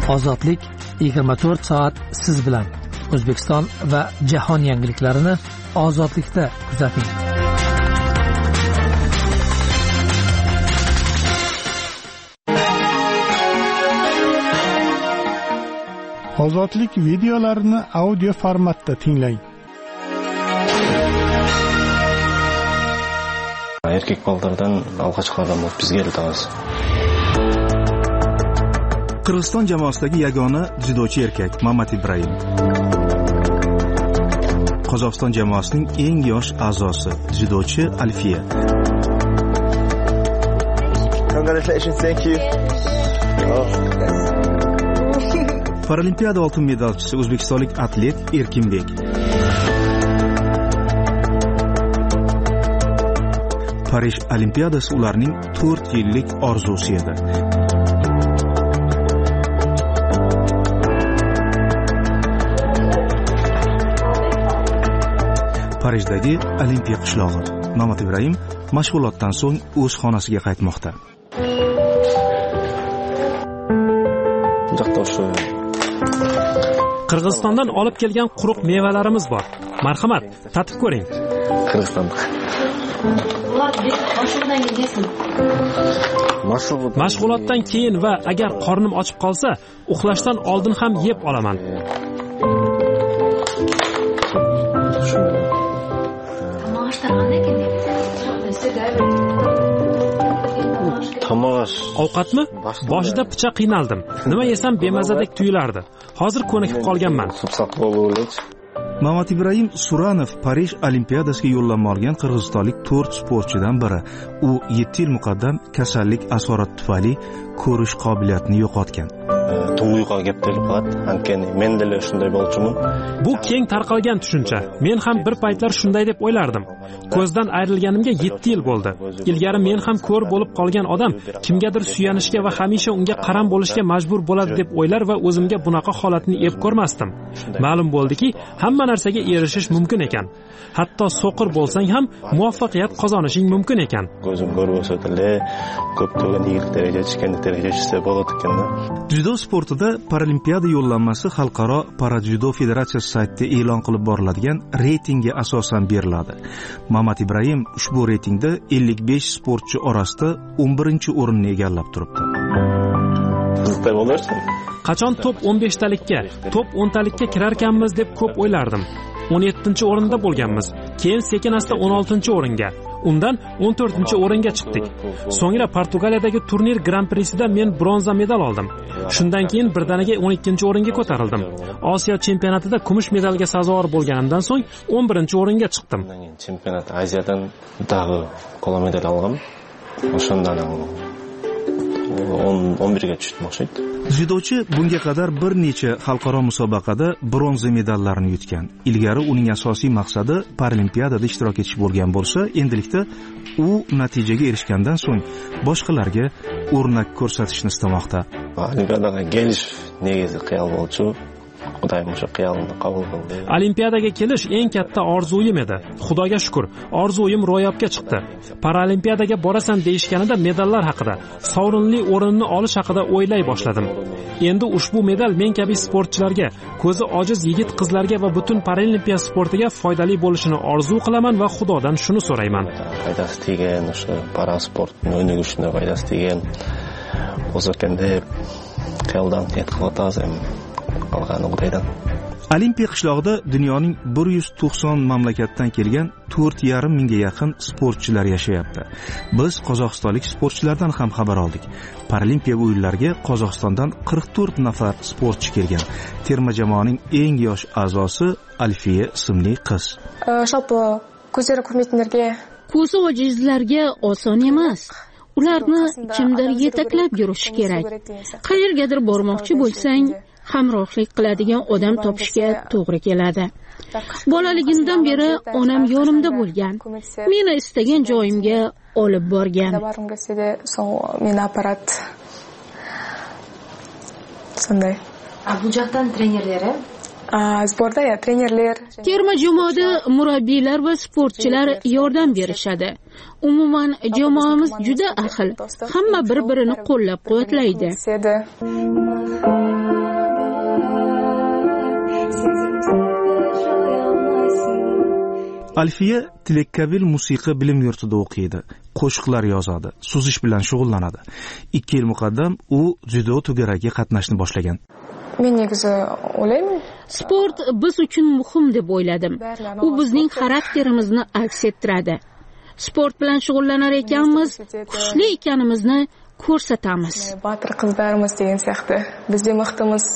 Ozodlik 24 soat siz bilan. O'zbekiston va jahon yangiliklarini ozodlikda kuzating. Ozodlik videolarini audio formatda tinglang. Erkek bolalardan alqochli odam bo'lib bizga keldi hozir. Qirg'iziston jamoasidagi yagona dzyudochi erkak Mamat Ibrohim. Qozog'iston jamoasining eng yosh a'zosi dzyudochi Alfiya. Congratulations, thank you. Paralimpiada oltin medalchisi o'zbekistonlik atlet Erkinbek. Parij Olimpiadasi ularning 4 yillik orzusi edi. Parijdagi Olimpiya qishlog'i. Mamat Ibrohim mashg'ulotdan so'ng o'z xonasiga qaytmoqda. Qirg'izistondan olib kelgan quruq mevalarimiz bor. Marhamat, tatib ko'ring. Qirg'izistonda. Mashg'ulotdan keyin va agar qornim ochib qolsa, uxlashdan oldin ham yeb olaman. Ovqatmi? Boshida picha qiynaldim. Nima yesam bemazadek tuyulardi. Hozir ko'nikib qolganman. Mamat Ibrohim Suranov Parij Olimpiadasiga yo'llanma olgan qirg'izistonlik 4 sportchidan biri. U 7 yil muqaddam kasallik asorati tufayli ko'rish qobiliyatini yo'qotgan. Tug'uqqa kelib qoladi. Hankani men dele shunday bo'lchiman. Bu keng tarqalgan tushuncha. Men ham bir paytlar shunday deb o'ylardim. Ko'zdan ayrilganimga 7 yil bo'ldi. Ilgari men ham ko'r bo'lib qolgan odam kimgadir suyanishga va hamisha unga qaram bo'lishga majbur bo'ladi deb o'ylar va o'zimga bunaqa holatni ep ko'rmasdim. Ma'lum bo'ldiki, hamma narsaga erishish mumkin ekan. Hatto so'qir bo'lsang ham muvaffaqiyat qozonishing mumkin ekan. Ko'zim ko'r bo'lsa-da, ko'p-ko'p yigitlarga chiqqanda darajasi bo'ladi ekanda. Dzyudo sportida Paralimpiada yo'llanmasi Xalqaro Paradzyudo Federatsiyasi saytida e'lon qilib boriladigan reytingga asosan beriladi. Mamat Ibrohim ushbu reytingda 55 sportchi orasida 11-o'rinni egallab turibdi. Sizda bo'larsan? Qachon top 15talikka, top 10talikka kirarkanmiz deb ko'p o'ylardim. 17-o'rinda bo'lganmiz. Keyin sekin-asta 16-o'ringa, undan 14-o'ringa chiqdik. So'ngra Portugaliyadagi turnir Grand Prix'ida men bronza medal oldim. Shundan keyin birdaniga 12-o'ringa ko'tarildim. Osiyo chempionatida kumush medalga sazovor bo'lganimdan so'ng 11-o'ringa chiqdim. Chempionat Aziyadan dag'i qo'la medal oldim. O'shandan 11ga tushdim o'xshaydi. Dzyudochi bunga qadar bir necha xalqaro musobaqada bronza medallarni yutgan. Ilgari uning asosiy maqsadi Paralimpiadada ishtirok etish bo'lgan bo'lsa, endilikda u natijaga erishgandan so'ng boshqalarga o'rnak ko'rsatishni istamoqda. Olimpiadaga kelish negizli qiyol bo'ldi. Xudoyim o'sha qiyolni qabul qildi. Olimpiadaga kelish eng katta orzuyim edi. Xudoga shukr, orzuyim ro'yobga chiqdi. Paralimpiadaga borasan deyishganida medallar haqida, sovrinli o'rinni olish haqida o'ylay boshladim. Endi ushbu medal men kabi sportchilarga, ko'zi ojiz yigit-qizlarga va butun paralimpiya sportiga foydali bo'lishini orzu qilaman va Xudodan shuni so'rayman. Foydasi tegan, o'sha parasportni o'ynagishni foydasi tegan o'zakanda qiyoldan yetqizotazim. Olimpiya qishlog'ida dunyoning 190 mamlakatdan kelgan 4,5 mingga yaqin sportchilar yashayapti. Biz qozog'istonlik sportchilardan ham xabar oldik. Paralimpiya o'yinlariga Qozog'istondan 44 nafar sportchi kelgan. Terma jamoaning eng yosh a'zosi Alfiya ismli qiz. Shalpi ko'zlari ko'rmaydiganlarga, ko'zi ojizlarga oson emas. Ularni kimdir yetaklab yurishi kerak. Qayergadir bormoqchi bo'lsang, hamrohlik qiladigan odam topishga to'g'ri keladi. Bolaligimdan beri onam yonimda bo'lgan. Meni istagan joyimga olib borgan. Bu joqdan trenerlari sportda trenerlar, terma jamoada murabbiylar va sportchilar yordam berishadi. Umuman jamoamiz juda ahil. Hamma bir-birini qo'llab-quvvatlaydi. Alfiya Tilakkabil musiqa bilim yurtida o'qiydi, qo'shiqlar yozadi, suzish bilan shug'ullanadi. 2 yil muqaddam u dzyudo to'garagiga qatnashni boshlagan. Men negizi o'ylayman, sport biz uchun muhim deb o'yladim. U bizning xarakterimizni aks ettiradi. Sport bilan shug'ullanar ekanmiz, kuchli ekanimizni ko'rsatamiz. Botir qizlarimiz degan siyoqda bizda mixtimiz.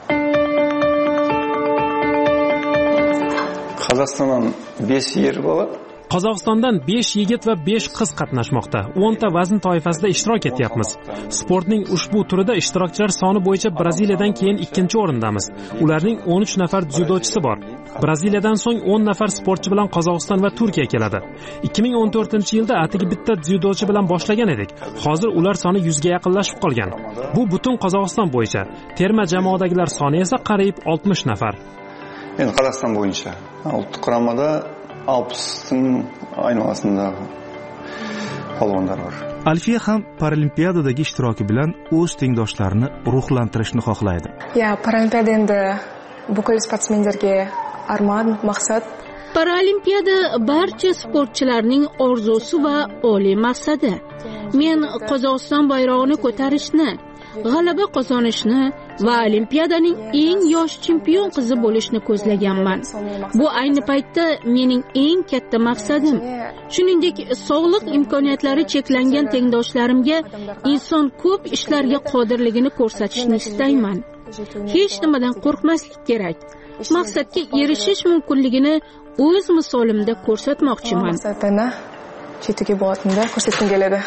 Qozog'istondan 5 yer bo'ladi. Qozog'istondan 5 yigit va 5 qiz qatnashmoqda. 10 ta vazn toifasida ishtirok etyapmiz. Sportning ushbu turida ishtirokchilar soni bo'yicha Braziliyadan keyin 2-o'rindamiz. Ularning 13 nafar dzyudochisi bor. Braziliyadan so'ng 10 nafar sportchi bilan Qozog'iston va Turkiya keladi. 2014-yilda atigi bitta dzyudochi bilan boshlagan edik. Hozir ular soni 100 ga yaqinlashib qolgan. Bu butun Qozog'iston bo'yicha. Terma jamoadagilar soni esa qariyb 60 nafar. Endi Qozog'iston bo'yicha ultic quramada 60ning aynolasindagi polvonlar bor. Alfiya ham Paralimpiyadadagi ishtiroki bilan o'z tengdoshlarini ruhlantirishni xohlaydi. Paralimpiyada endi bukil sportsmenlarga armon, maqsad. Paralimpiyada barcha sportchilarning orzusi va oliy maqsadi. Men Qozog'iston bayrog'ini ko'tarishni, g'alaba qozonishni va Olimpiadaning eng yosh chempion qizi bo'lishni ko'zlaganman. Bu ayni paytda mening eng katta maqsadim. Shuningdek, sog'liq imkoniyatlari cheklangan tengdoshlarimga inson ko'p ishlarga qodirligini ko'rsatishni istayman. Hech nimadan qo'rqmaslik kerak. Maqsadga erishish mumkinligini o'z misolimda ko'rsatmoqchiman. Chetiga borishimda ko'rsatgim keladi.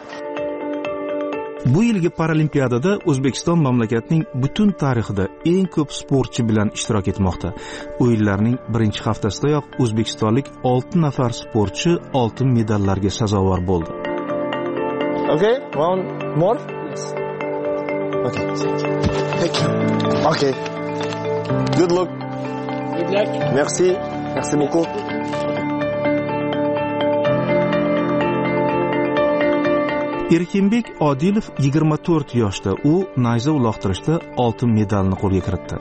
Bu yilgi Paralimpiyadada O'zbekiston mamlakatning butun tarixida eng ko'p sportchi bilan ishtirok etmoqda. O'yinlarning birinchi haftasidayoq o'zbekistonlik 6 nafar sportchi oltin medallarga sazovor bo'ldi. Okay, one more. Yes. Okay. Thank you. Okay. Good luck. Good luck. Merci. Merci beaucoup. Erkinbek Odilov 24 yoshda. U nayza uloqtirishda oltin medalni qo'lga kiritdi.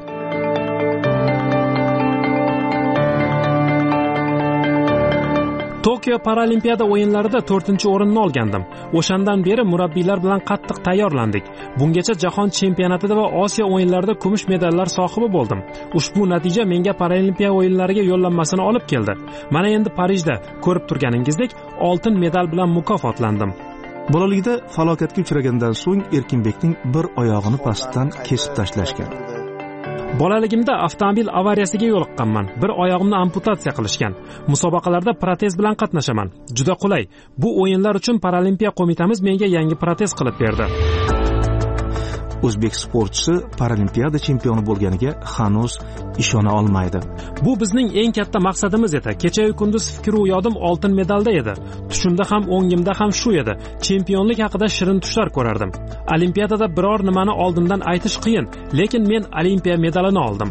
Tokio Paralimpiyada o'yinlarida 4-o'rinni olgandim. O'shandan beri murabbiylar bilan qattiq tayyorlandik. Bungacha jahon chempionatida va Osiyo o'yinlarida kumush medallar sohibi bo'ldim. Ushbu natija menga Paralimpiya o'yinlariga yo'llanmasini olib keldi. Mana endi Parijda ko'rib turganingizdek oltin medal bilan mukofotlandim. Bolaligida falokatga uchragandan so'ng Erkinbekning bir oyog'ini pastdan kesib tashlashgan. Bolaligimda avtomobil avariyasiga yo'liqqanman. Bir oyog'imni amputatsiya qilishgan. Musobaqalarda protez bilan qatnashaman. Juda qulay. Bu o'yinlar uchun Paralimpiya qo'mitamiz menga yangi protez qilib berdi. O'zbek sportchisi Paralimpiyada chempioni bo'lganiga hanuz ishona olmaydi. Bu bizning eng katta maqsadimiz edi. Kecha-yu kunduz fikr u yodim oltin medalda edi. Tushimda ham o'ngimda ham shu edi. Chempionlik haqida shirin tushlar ko'rardim. Olimpiyadada biror nimani oldindan aytish qiyin, lekin men Olimpiya medalini oldim.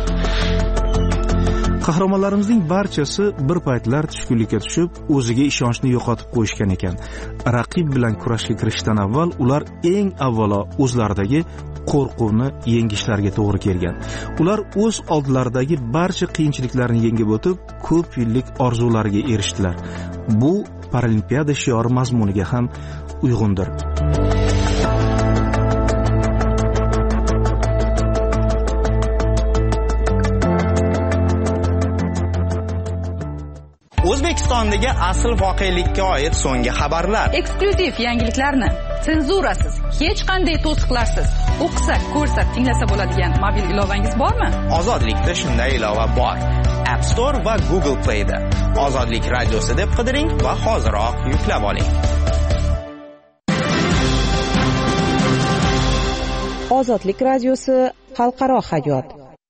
Qahramonlarimizning barchasi bir paytlar tushkunlikka tushib, o'ziga ishonchni yo'qotib qo'yishgan ekan. Raqib bilan kurashga kirishdan avval ular eng avvalo o'zlaridagi qo'rquvni yengishlariga to'g'ri kelgan. Ular o'z oldilaridagi barcha qiyinchiliklarni yengib o'tib, ko'p yillik orzulariga erishdilar. Bu Paralimpiyada shiori mazmuniga ham uyg'undir. O'zbekistondagi asl voqelikka oid so'nggi xabarlar, eksklyuziv yangiliklarni senzurasiz, hech qanday to'siqlarsiz o'qisa, ko'rsa, tinglasa bo'ladigan mobil ilovangiz bormi? Ozodlikda shunday ilova bor. App Store va Google Play da Ozodlik radiosi deb qidiring va hoziroq yuklab oling. Ozodlik radiosi xalqaro hayot.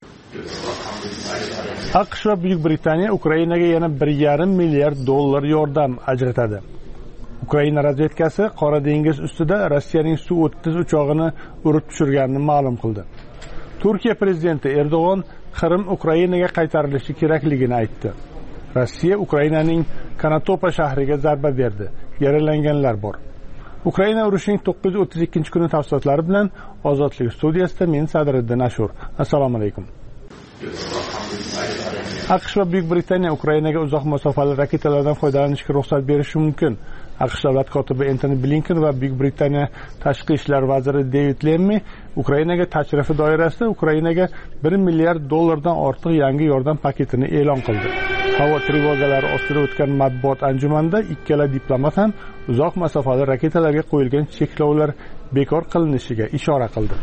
AQSh va Buyuk Britaniya Ukrainaga yana 1,5 milliard dollar yordam ajratadi. Ukraina razvedkasi Qora dengiz ustida Rossiyaning Su-30 uchog'ini urib tushirganini ma'lum qildi. Turkiya prezidenti Erdo'g'on Qrim Ukrainaga qaytarilishi kerakligini aytdi. Rossiya Ukrainaning Konotop shahriga zarba berdi. Yaralanganlar bor. Ukraina urushining 932-kuni tafsilotlari bilan Ozodlik studiyasida men Sadriddin Ashur. Assalomu alaykum. AQSh va Buyuk Britaniya Ukrainaga uzoq masofali raketalardan foydalanishga ruxsat berishi mumkin. AQSh davlat kotibi Antony Blinken va Buyuk Britaniya tashqi ishlar vaziri David Lammy Ukrainaga tashrifi doirasida Ukrainaga $1 milliard ortiq yangi yordam paketini e'lon qildi. Havo trevogalari ostida o'tgan matbuot anjumanida ikkala diplomat ham uzoq masofali raketalarga qo'yilgan cheklovlar bekor qilinishiga ishora qildi.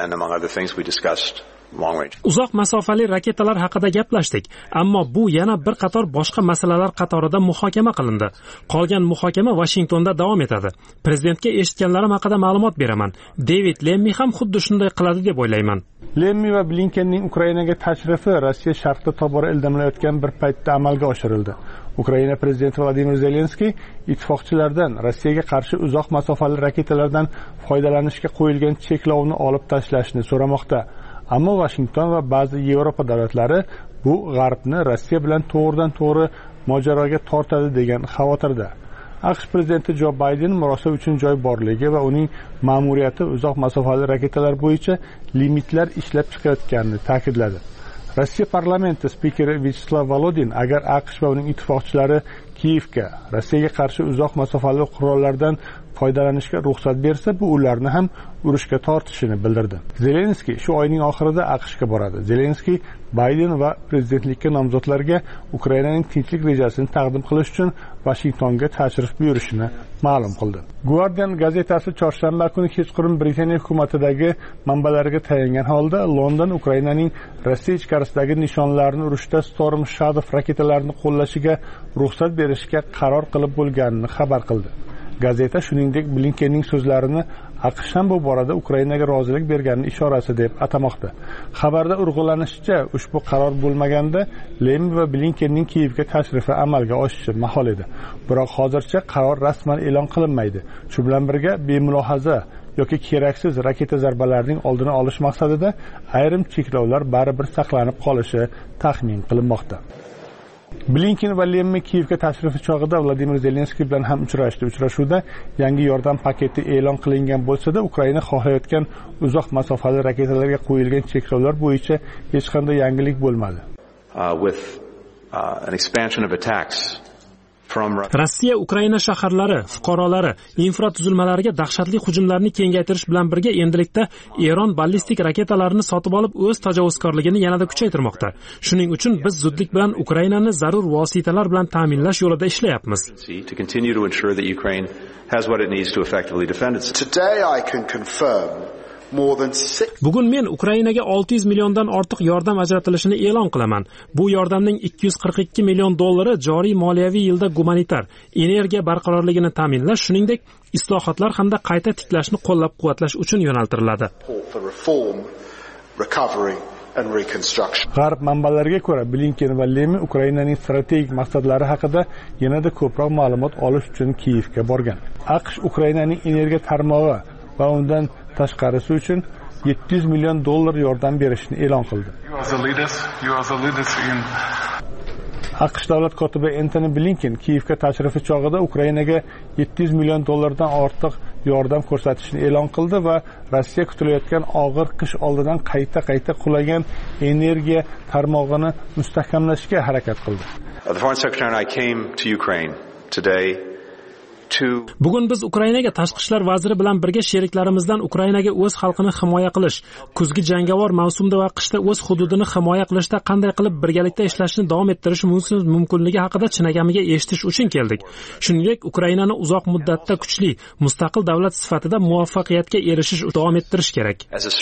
Uzoq masofali raketalar haqida gaplashdik, ammo bu yana bir qator boshqa masalalar qatorida muhokama qilindi. Qolgan muhokama Washingtonda davom etadi. Prezidentga eshitganlarim haqida ma'lumot beraman. David Lammy ham xuddi shunday qiladi deb o'ylayman. Lammy va Blinkenning Ukrainaga tashrifi Rossiya sharqida tobora ildamlayotgan bir paytda amalga oshirildi. Ukraina prezidenti Vladimir Zelenskiy ittifoqchilardan Rossiyaga qarshi uzoq masofali raketalardan foydalanishga qo'yilgan cheklovni olib tashlashni so'ramoqda. Ammo Washington va ba'zi Yevropa davlatlari bu G'arbni Rossiya bilan to'g'ridan-to'g'ri mojaroga tortadi degan xavotirda. AQSh prezidenti Jo Bayden murosa uchun joy borligi va uning ma'muriyati uzoq masofali raketalar bo'yicha limitlar ishlab chiqayotganini ta'kidladi. Rossiya parlamenti spikeri Vyacheslav Volodin agar AQSh va uning ittifoqchilari Kiyevga Rossiyaga qarshi uzoq masofali qurollardan foydalanishga ruxsat bersa, bu ularni ham urushga tortishini bildirdi. Zelenskiy shu oyning oxirida AQShga boradi. Zelenskiy Bayden va prezidentlikka nomzodlarga Ukrainaning tinchlik rejasini taqdim qilish uchun Washingtonga tashrif buyurishini ma'lum qildi. Guardian gazetasi chorshanba kuni kechqurun Britaniya hukumatidagi manbalariga tayangan holda London Ukrainaning Rossiya ichkarisidagi nishonlarini urushda Storm Shadow raketalarini qo'llashiga ruxsat berishga qaror qilib bo'lganini xabar qildi. Gazeta shuningdek Blinkenning so'zlarini AQSh ham bu borada Ukrainaga rozilik berganini ishorasi deb atamoqda. Xabarda urg'ulanishicha, ushbu qaror bo'lmaganda Lammy va Blinkenning Kiyevga tashrifi amalga oshishi mahol edi. Biroq hozircha qaror rasman e'lon qilinmaydi. Shu bilan birga bemulohaza yoki keraksiz raketa zarbalarining oldini olish maqsadida ayrim cheklovlar baribir saqlanib qolishi taxmin qilinmoqda. Blinken va Lammy Kiyevga tashrifi chog'ida Vladimir Zelenskiy bilan ham uchrashdi. Uchrashuvda yangi yordam paketi e'lon qilingan bo'lsa-da, Ukraina xohlayotgan uzoq masofali raketalarga qo'yilgan cheklovlar bo'yicha hech qanday yangilik bo'lmadi. Rossiya Ukraina shaharlari, fuqarolari, infratuzilmalariga dahshatli hujumlarni kengaytirish bilan birga endilikda Eron ballistik raketalarini sotib olib o'z tajovuzkorligini yanada kuchaytirmoqda. Shuning uchun biz zudlik bilan Ukrainani zarur vositalar bilan ta'minlash yo'lida ishlayapmiz. Bugun men Ukrainaga 600 milliondan ortiq yordam ajratilishini e'lon qilaman. Bu yordamning 242 million dollari joriy moliyaviy yilda gumanitar, energiya barqarorligini ta'minlash, shuningdek, islohotlar hamda qayta tiklashni qo'llab-quvvatlash uchun yo'naltiriladi. G'arb manbalariga ko'ra, Blinken va Lammy Ukrainaning strategik maqsadlari haqida yanada ko'proq ma'lumot olish uchun Kiyevga borgan. AQSh Ukrainaning energiya tarmog'i va undan tashqarisi uchun 700 million dollar yordam berishni e'lon qildi. AQSh davlat kotibi Antony Blinken Kiyevga tashrifi chog'ida Ukrainaga 700 million dollardan ortiq yordam ko'rsatishni e'lon qildi va Rossiya kutilayotgan og'ir qish oldidan qayta qulagan energiya tarmog'ini mustahkamlashga harakat qildi. Bugun biz Ukrainaga tashqi ishlar vaziri bilan birga sheriklarimizdan Ukrainaga o'z xalqini himoya qilish, kuzgi jangovar mavsumda va qishda o'z hududini himoya qilishda qanday qilib birgalikda ishlashni davom ettirish mumkinligi haqida chinakamiga eshitish uchun keldik. Shuningdek, Ukrainani uzoq muddatda kuchli, mustaqil davlat sifatida muvaffaqiyatga erishish davom ettirish kerak.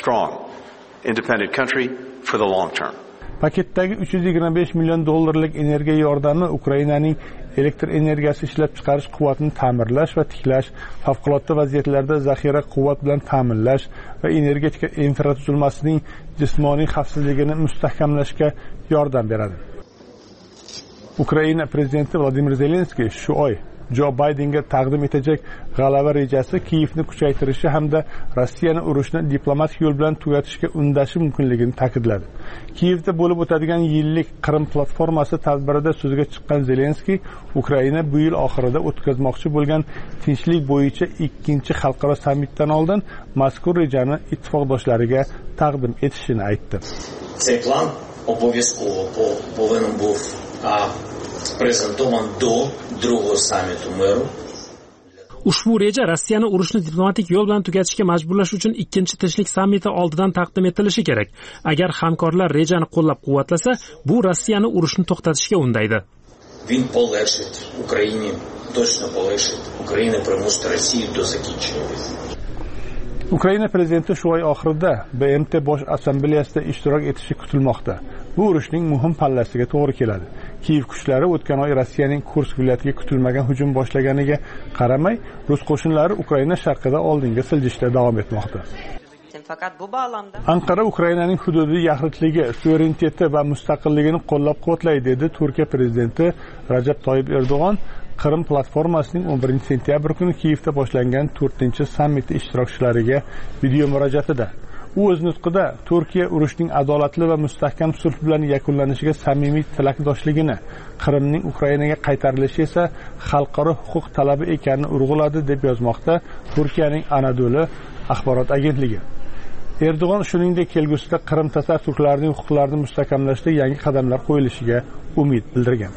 Paketdagi 325 million dollarlik energiya yordami Ukrainaning elektr energiyasi ishlab chiqarish quvvatini ta'mirlash va tiklash, favqulodda vaziyatlarda zaxira quvvat bilan ta'minlash va energetika infratuzilmasining jismoniy xavfsizligini mustahkamlashga yordam beradi. Ukraina prezidenti Vladimir Zelenskiy shu oy Jo Baydenga taqdim etajak g'alaba rejasi Kiyevni kuchaytirishi hamda Rossiyani urushni diplomatik yo'l bilan tugatishga undashi mumkinligini ta'kidladi. Kiyevda bo'lib o'tadigan yillik Qrim platformasi tadbirida so'zga chiqqan Zelenskiy Ukraina bu yil oxirida o'tkazmoqchi bo'lgan tinchlik bo'yicha 2-chi xalqaro sammitdan oldin mazkur rejani ittifoqdoshlariga taqdim etishini aytdi. обов'язково повинен був презентован до другого саміту миру. Ushbu reja Rossiyani urushni diplomatik yo'l bilan tugatishga majburlash uchun ikkinchi tinchlik sammiti oldidan taqdim etilishi kerak. Agar hamkorlar rejani qo'llab-quvvatlasa, bu Rossiyani urushni to'xtatishga undaydi. Він полегшить Україні, точно полегшить. Україна примусить Росію до закінчення війни. Ukraina prezidenti shu oy oxirida BMT bosh assambleyasida ishtirok etishi kutilmoqda. Bu urushning muhim pallasiga to'g'ri keladi. Kiyev kuchlari o'tgan oy Rossiyaning Kursk viloyatiga kutilmagan hujum boshlaganiga qaramay, rus qo'shinlari Ukraina sharqida oldinga siljishda davom etmoqda. Anqara Ukrainaning hududiy yaxlitligi, suvereniteti va mustaqilligini qo'llab-quvvatlaydi, dedi Turkiya prezidenti Rajab Toyyib Erdo'g'on Qrim platformasining 11-sentyabr kuni Kiyevda boshlangan 4-sammiti ishtirokchilariga video murojaatida. U o'z nutqida Turkiya urushning adolatli va mustahkam sulh bilan yakunlanishiga samimiy tilakdoshligini, Qrimning Ukrainaga qaytarilishi esa xalqaro huquq talabi ekanini urg'uladi, deb yozmoqda Turkiyaning Anadolu axborot agentligi. Erdo'g'on shuningdek kelgusida Qrim tatar turklarining huquqlarini mustahkamlashda yangi qadamlar qo'yilishiga umid bildirgan.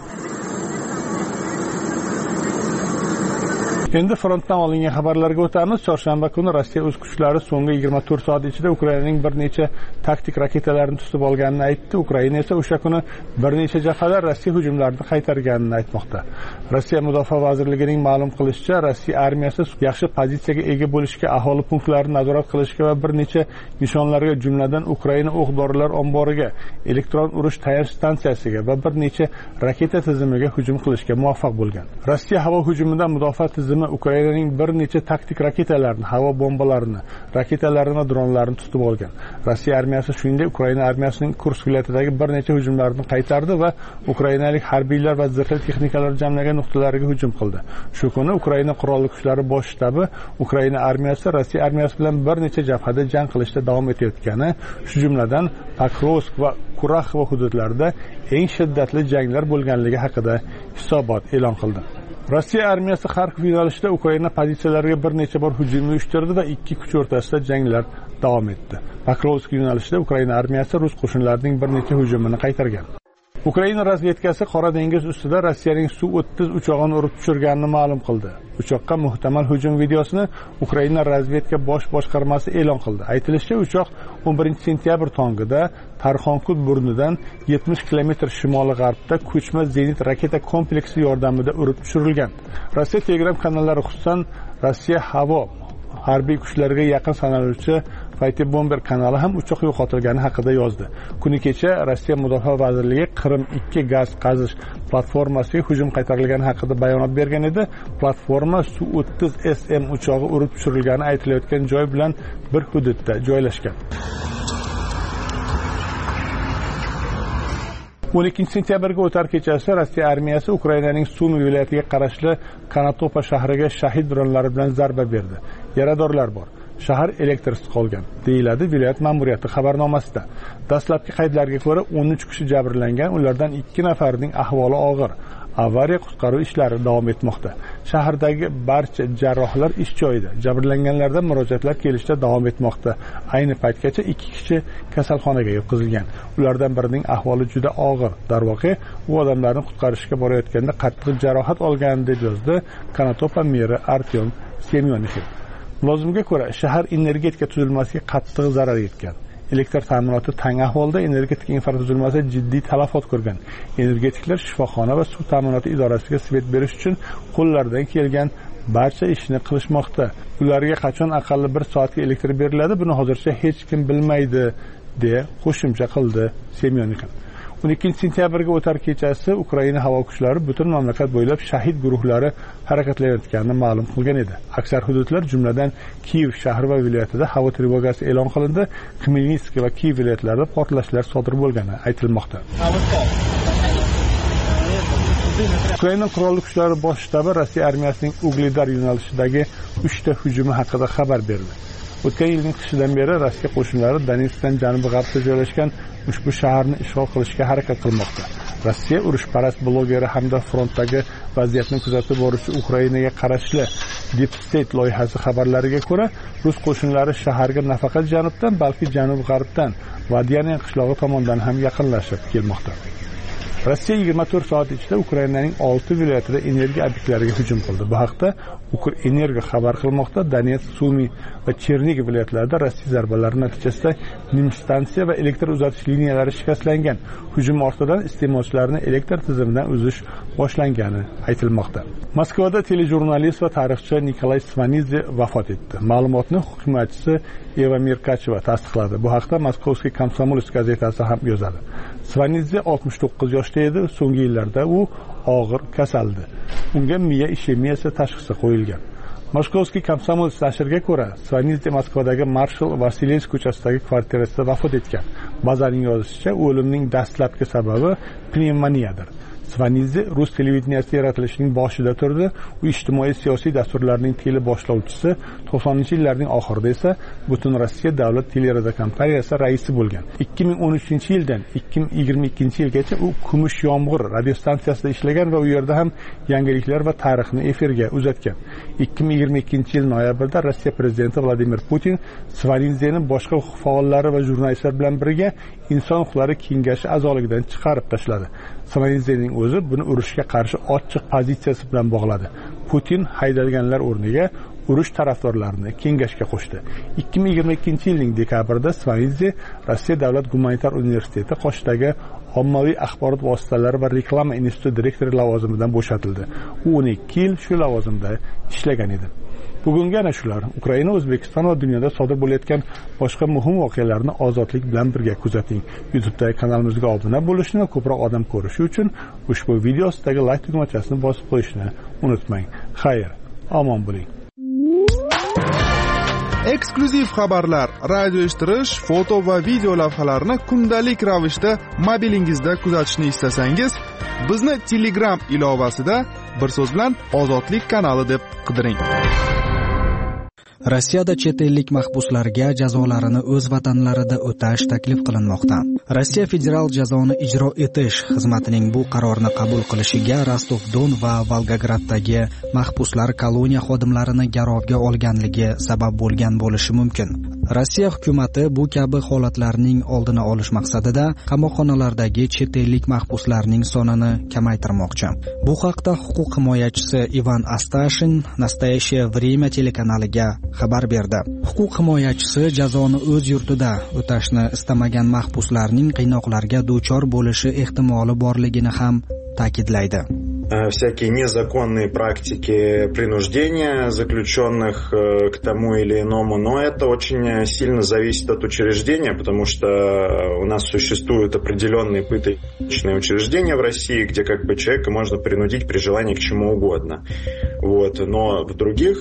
Endi frontdan olingan xabarlarga o'tamiz. Chorshanba kuni Rossiya o'z kuchlari so'nggi 24 soat ichida Ukrainaning bir necha taktik raketalarini tutib olganini aytdi. Ukraina esa o'sha kuni bir necha jabhalar Rossiya hujumlarini qaytarganini aytmoqda. Rossiya Mudofaa vazirligining ma'lum qilishicha, Rossiya armiyasi yaxshi pozitsiyaga ega bo'lishga, aholi punktlarini nazorat qilishga va bir necha nishonlarga, jumladan Ukraina o'q-dorilar omboriga, elektron urush tayanch stansiyasiga va bir necha raketa tizimiga hujum qilishga muvaffaq bo'lgan. Rossiya havo hujumidan mudofaa tizimi Ukrainaning bir necha taktik raketalarini, havo bombalarini, raketalarini va dronlarini tutib olgan. Rossiya armiyasi shuningdek Ukraina armiyasining Kursk viloyatidagi bir necha hujumlarni qaytardi va ukrainalik harbiylar va zirhli texnikalar jamlagan nuqtalarga hujum qildi. Shu kuni Ukraina qurolli kuchlari bosh shtabi Ukraina armiyasi Rossiya armiyasi bilan bir necha jabhada jang qilishda davom etayotgani, shu jumladan Pokrovsk va Kuraxova hududlarida eng shiddatli janglar bo'lganligi haqida hisobot e'lon qildi. Rossiya armiyasi Kharkiv yo'nalishida Ukraina pozitsiyalariga bir necha bor hujum uyushtirdi va ikki kuch o'rtasida janglar davom etdi. Pokrovsk yo'nalishida Ukraina armiyasi rus qo'shinlarining bir necha hujumini qaytargan. Ukraina razvedkasi Qora dengiz ustida Rossiyaning Su-30 uchog'ini urib tushirganini ma'lum qildi. Uchoqqa muhtamal hujum videosini Ukraina razvedka bosh boshqarmasi e'lon qildi. Aytilishicha, uchoq 11-sentyabr tongida Tarxonkut burnidan 70 kilometr shimoli-g'arbda ko'chma zenit raketa kompleksi yordamida urib tushirilgan. Rossiya Telegram kanallari, xususan Rossiya havo harbiy kuchlariga yaqin sanaluvchi Fighter Bomber kanali ham uchoq yo'qotilgani haqida yozdi. Kuni kecha Rossiya Mudofaa vazirligi Qrim 2 gaz qazish platformasiga hujum qaytarilgani haqida bayonot bergan edi. Platforma Su-30SM uchog'i urib tushirilgani aytilayotgan joy bilan bir hududda joylashgan. 12-sentyabrga o'tar kechasi Rossiya armiyasi Ukrainaning Sumi viloyatiga qarashli Kanatopa shahriga shahid dronlari bilan zarba berdi. Yaradorlar bor. Shahar elektrsiz qolgan, deyiladi viloyat ma'muriyati xabarnomasida. Dastlabki qaydlarga ko'ra 13 kishi jabrlangan, ulardan 2 nafarining ahvoli og'ir. Avariya qutqaruv ishlari davom etmoqda. Shahardagi barcha jarrohlar ish joyida. Jabrlanganlardan murojaatlar kelishda davom etmoqda. Ayni paytgacha 2 kishi kasalxonaga yotqizilgan. Ulardan birining ahvoli juda og'ir. Darvoqe, u odamlarni qutqarishga borayotganda qattiq jarohat olgan, deb yozdi Kanatopa meri Artyom Semyonikov. Mulozimga ko'ra, shahar energetika tuzilmasiga qattiq zarar yetgan. Elektr ta'minoti tang ahvolda, energetika infratuzilmasi jiddiy talafot ko'rgan. Energetiklar shifoxona va suv ta'minoti idorasiga svet berish uchun qo'llaridan kelgan barcha ishni qilishmoqda. Ularga qachon aqalli 1 soatga elektr beriladi, buni hozircha hech kim bilmaydi, deya qo'shimcha qildi Semyonikov. 12-sentyabrga o'tar kechasi Ukraina havo kuchlari butun mamlakat bo'ylab shahid guruhlari harakatlanayotganini ma'lum qilgan edi. Aksar hududlar, jumladan Kiyev shahri va viloyatida havo trevogasi e'lon qilindi. Khmelnytsk va Kiyev viloyatlarida portlashlar sodir bo'lgani aytilmoqda. Ukraina qurolli kuchlari bosh shtabi Rossiya armiyasining Ugledar yo'nalishidagi 3 ta hujumi haqida xabar berdi. O'tgan yilning qishidan beri Rossiya qo'shinlari Donetskdan janubi-g'arbda joylashgan ushbu shaharni ishg'ol qilishga harakat qilmoqda. Rossiya urushparast blogeri hamda frontdagi vaziyatni kuzatib boruvchi Ukrainaga qarashli Deep State loyihasi xabarlariga ko'ra, rus qo'shinlari shaharga nafaqat janubdan, balki janub-g'arbdan Vadyanin qishlog'i tomondan ham yaqinlashib kelmoqda. Rossiya 24 soat ichida Ukrainaning 6 viloyatida energiya obyektlariga hujum qildi. Bu haqda Ukrenergo xabar qilmoqda. Donetsk, Sumi va Chernigiv viloyatlarida Rossiya zarbalari natijasida stansiya va elektr uzatish liniyalari shikastlangan. Hujum ortidan iste'molchilarni elektr tizimidan uzish boshlangani aytilmoqda. Moskvada telejurnalist va tarixchi Nikolay Svanidze vafot etdi. Ma'lumotni hukumatchisi Eva Merkacheva tasdiqladi. Bu haqda Moskovskiy Komsomolets gazetasi ham yozadi. Svanidze 69 yoshda edi. So'nggi yillarda u og'ir kasaldi. Unga miya ishemiyasi tashxisi qo'yilgan. Moskovskiy Komsomolets nashriga ko'ra, Svanidze Moskvadagi Marshal Vasilevskiy ko'chasidagi kvartirasida vafot etgan. Bazaning yozishicha, o'limning dastlabki sababi pnevmoniyadir. Svanidze rus televideniyasi yaratilishining boshida turdi. U ijtimoiy siyosiy dasturlarning teleboshlovchisi, 90-yillarning oxirida esa butun Rossiya davlat teleradiokompaniyasi raisi bo'lgan. 2013-yildan 2022-yilgacha u Kumush yomg'ir radiostansiyasida ishlagan va u yerda ham yangiliklar va tarixni efirga uzatgan. 2022-yil noyabrda Rossiya prezidenti Vladimir Putin Svanidze'ni boshqa huquq faollari va jurnalistlar bilan birga Inson huquqlari kengashi a'zoligidan chiqarib tashladi. Svanidze'ning o'zi buni urushga qarshi ochiq pozitsiyasi bilan bog'ladi. Putin haydalganlar o'rniga urush tarafdorlarini kengashga qo'shdi. 2022-yilning dekabrida Svanidze Rossiya davlat gumanitar universiteti qoshidagi ommaviy axborot vositalari va reklama instituti direktori lavozimidan bo'shatildi. U 12 yil shu lavozimda ishlagan edi. Bugungi ana shular. Ukraina, O'zbekiston va dunyoda sodir bo'layotgan boshqa muhim voqealarni ozodlik bilan birga kuzating. YouTube'dagi kanalimizga obuna bo'lishni va ko'proq odam ko'rishi uchun ushbu video ostidagi like tugmachasini bosib qo'yishni unutmang. Xayr, omon bo'ling. Eksklyuziv xabarlar, radio eshittirish, foto va video lavhalarni kundalik ravishda mobilingizda kuzatishni istasangiz, bizni Telegram ilovasida bir so'z bilan Ozodlik kanali deb qidiring. Rossiyada chet ellik mahbuslarga jazolarini o'z vatanlarida o'tash taklif qilinmoqda. Rossiya federal jazoni ijro etish xizmatining bu qarorni qabul qilishiga Rostov-Don va Volgograddagi mahbuslar koloniya xodimlarini garovga olganligi sabab bo'lgan bo'lishi mumkin. Rossiya hukumatı bu kabi holatlarning oldini olish maqsadida qamoqxonalardagi chet ellik mahbuslarning sonini kamaytirmoqchi. Bu haqda huquq himoyachisi Ivan Astashin Nastoящее время telekanaliga xabar berdi. Huquq himoyachisi jazoni o'z yurtida o'tashni istamagan mahbuslarning qiynoqlarga duchor bo'lishi ehtimoli borligini ham ta'kidlaydi. Всякие незаконные практики принуждения заключенных к тому или иному, но это очень сильно зависит от учреждения, потому что у нас существуют определенные пыточные учреждения в России, где как бы человека можно принудить при желании к чему угодно. Вот. Но в других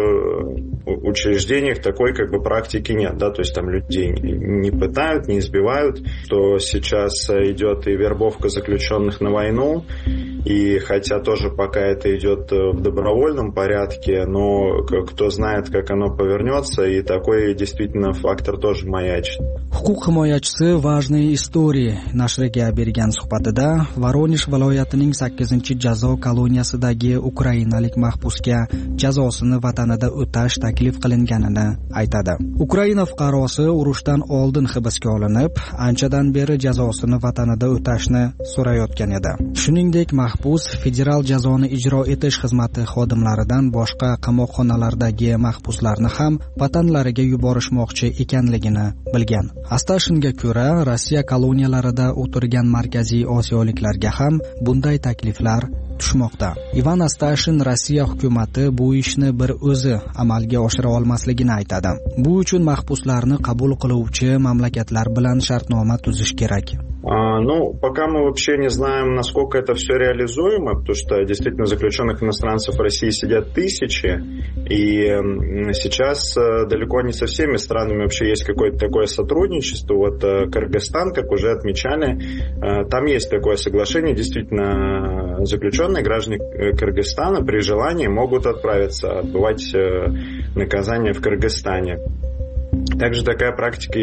учреждениях такой как бы практики нет, да, то есть там людей не пытают, не избивают, то сейчас идет и вербовка заключенных на войну, и хотя тоже пока это идет в добровольном порядке, но кто знает, как оно повернется, и такой действительно фактор тоже маячит. Huquq himoyachisi важные истории nashriga bergan suhbatida Voronezh viloyatining 8-jazo koloniyasidagi ukrainalik mahbusga jazosini vatanida o'tash taklif qilinganini aytadi. Ukraina fuqarosi urushdan oldin hibsga olinib, anchadan beri jazosini vatanida o'tashni so'rayotgan edi. Shuningdek, mahbus federal jazoni ijro etish xizmati xodimlaridan boshqa qamoqxonalardagi mahbuslarni ham vatanlariga yuborishmoqchi ekanligini bilgan. Astashinga ko'ra, Rossiya koloniyalarida o'tirgan markaziy osiyoliklarga ham bunday takliflar tushmoqda. Ivan Astashin Rossiya hukumati bu ishni bir o'zi amalga oshira olmasligini aytadi. Bu uchun mahbuslarni qabul qiluvchi mamlakatlar bilan shartnoma tuzish kerak. Ну, пока мы вообще не знаем, насколько это все реализуемо, потому что действительно заключенных иностранцев в России сидят тысячи, и сейчас далеко не со всеми странами вообще есть какое-то такое сотрудничество. Вот Кыргызстан, как уже отмечали, там есть такое соглашение, действительно заключенные граждане Кыргызстана при желании могут отправиться отбывать наказание в Кыргызстане. Также такая практика есть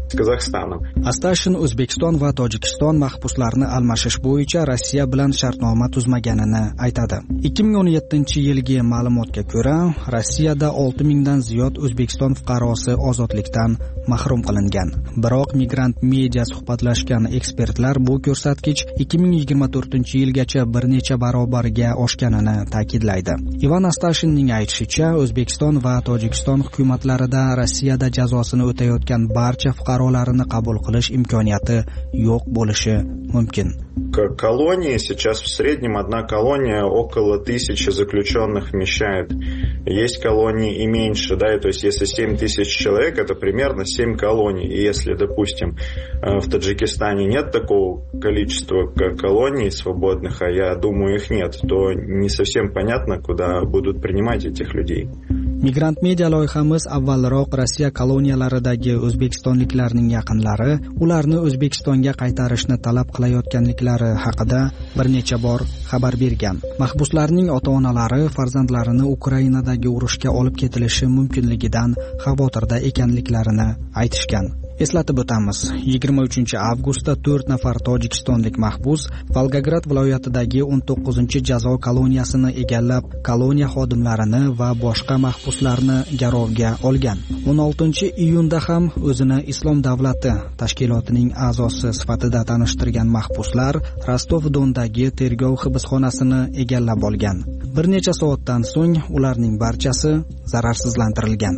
с Казахстаном. Astashin O'zbekiston va Tojikiston mahbuslarni almashish bo'yicha Rossiya bilan shartnoma tuzmaganini aytadi. 2017-yilgi ma'lumotga ko'ra, Rossiyada 6000 dan ziyod O'zbekiston fuqarosi ozodlikdan mahrum qilingan. Biroq migrant media suhbatlashgan ekspertlar bu ko'rsatkich 2024-yilgacha bir necha barobarga oshganini ta'kidlaydi. Ivan Astashinning aytishicha, O'zbekiston va Tojikiston hukumatlarida Rossiyada jazosini o'tayotgan barcha fuqarolarini qabul qilish imkoniyati yo'q bo'lishi mumkin. Колонии сейчас в среднем одна колония около 1000 заключенных вмещает. Есть колонии и меньше, да, то есть если 7000 человек, это примерно 7 колоний. И если, допустим, в Таджикистане нет такого количества колоний свободных, а я думаю их нет, то не совсем понятно, куда будут принимать этих людей. Migrant media loyihamiz avvalroq Rossiya koloniyalaridagi o'zbekistonliklarning yaqinlari ularni O'zbekistonga qaytarishni talab qilayotganliklari haqida bir necha bor xabar bergan. Mahbuslarning ota-onalari farzandlarini Ukrainadagi urushga olib ketilishi mumkinligidan xavotirda ekanliklarini aytishgan. Eslatib o'tamiz, 23-avgustda 4 nafar tojikistonlik mahbus Volgograd viloyatidagi 19-jazo koloniyasini egallab, koloniya xodimlarini va boshqa mahbuslarni garovga olgan. 16-iyunda ham o'zini Islom davlati tashkilotining a'zosi sifatida tanishtirgan mahbuslar Rostov-Dondagi tergov hibsxonasini egallab olgan. Bir necha soatdan so'ng ularning barchasi zararsizlantirilgan.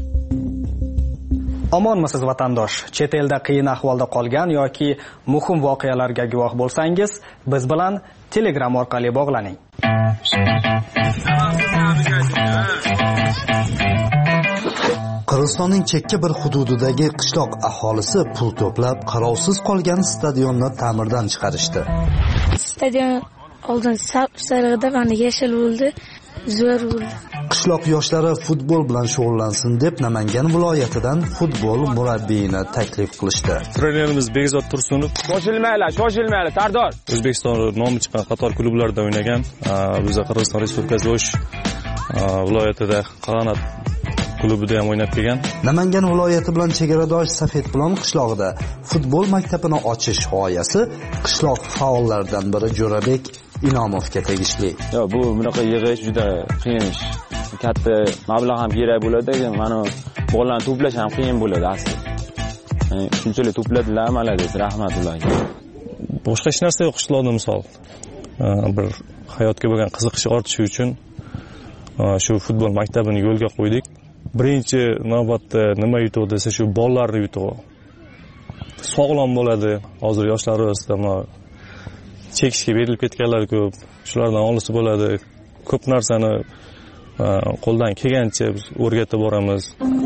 Omonmisiz vatandosh? Chet elda qiyin ahvolda qolgan yoki muhim voqealarga guvoh bo'lsangiz, biz bilan Telegram orqali bog'laning. Qirg'izistonning chekka bir hududidagi qishloq aholisi pul to'plab qarovsiz qolgan stadionni ta'mirdan chiqarishdi. Stadion oldin sarig'ida mana yashil bo'ldi, zo'r bo'ldi. Qishloq yoshlari futbol bilan shug'ullansin deb Namangan viloyatidan futbol murabbiyini taklif qilishdi. Trenerimiz Begzod Tursunov shoshilmaylar, Tardor. O'zbekiston nomi chiqqan qator klublarda o'ynagan. Biz Qirg'iziston Respublikasi O'sh viloyatida Qanot klubida ham o'ynab kelgan. Namangan viloyati bilan chegaradosh Safetpulon qishlog'ida futbol maktabini ochish g'oyasi qishloq faollaridan biri Jo'rabek Inomovga tegishli. Yo, bu bunaqa yig'ish juda qiyin ish. Katta mablag' ham kerak bo'ladi, mana bolalarni to'plash ham qiyin bo'ladi asli. Shunchalik to'pladilar, malades, rahmat ularga. Boshqa hech narsa yo'q qishloqda misol. Bir hayotga bo'lgan qiziqish ortishi uchun shu futbol maktabini yo'lga qo'ydik. Birinchi navbatda nima yutug'i desa shu bolalarni yutug'i. Sog'lom bo'ladi. Hozir yoshlar orasida chekishga berilib ketganlar ko'p. Shulardan olisi bo'ladi. Ko'p narsani qo'ldan kelgancha biz o'rgatib boramiz.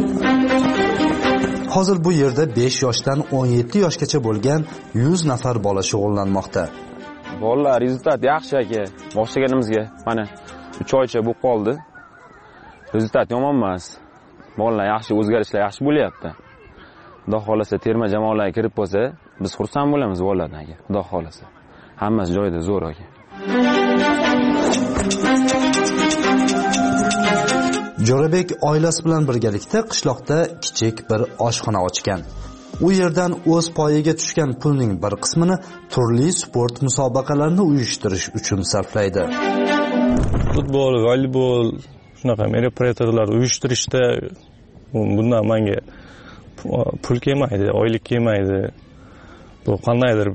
Hozir bu yerda 5 yoshdan 17 yoshgacha bo'lgan 100 nafar bola shug'ullanmoqda. Bolalar rezultat yaxshi aka. Boshlaganimizga mana 3 oycha bo'lib qoldi. Rezultat yomon emas. Bolalar yaxshi, o'zgarishlar yaxshi bo'lyapti. Xudo xolasa terma jamoalarga kirib bo'lsa, biz xursand bo'lamiz bolalardan aka. Xudo xolasa. Hammasi joyida zo'r aka. Jo'rabek oilasi bilan birgalikda qishloqda kichik bir oshxona ochgan. U yerdan o'z poyiga tushgan pulning bir qismini turli sport musobaqalarini uyushtirish uchun sarflaydi. Futbol, voleybol, shunaqa meroporiyatorlar uyushtirishda bundan menga pul kelmaydi, oylik kelmaydi. Bu qandaydir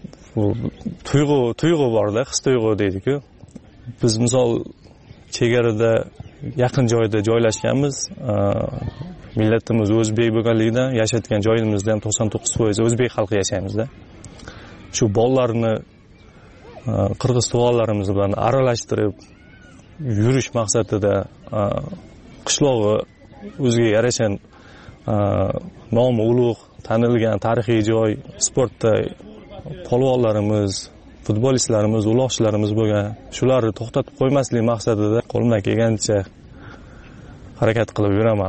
tuyg'u bor-da, his tuyg'u deydi-ku. Biz misol chegarada yaqin joyda joylashganmiz. Millatimiz o'zbek bo'lganligidan yashayotgan joyimizda ham 99% o'zbek xalqi yashaymiz-da. Shu bolalarni qirg'iz to'g'onlarimiz bilan aralashtirib yurish maqsadida qishlog'i o'ziga yarasha nomi ulug', tanilgan tarixiy joy, sportda polvonlarimiz, futbolistlarimiz, uloqchilarimiz bo'lgan. Shularni to'xtatib qo'ymaslik maqsadida qo'limdan kelgancha harakat qilib yuraman.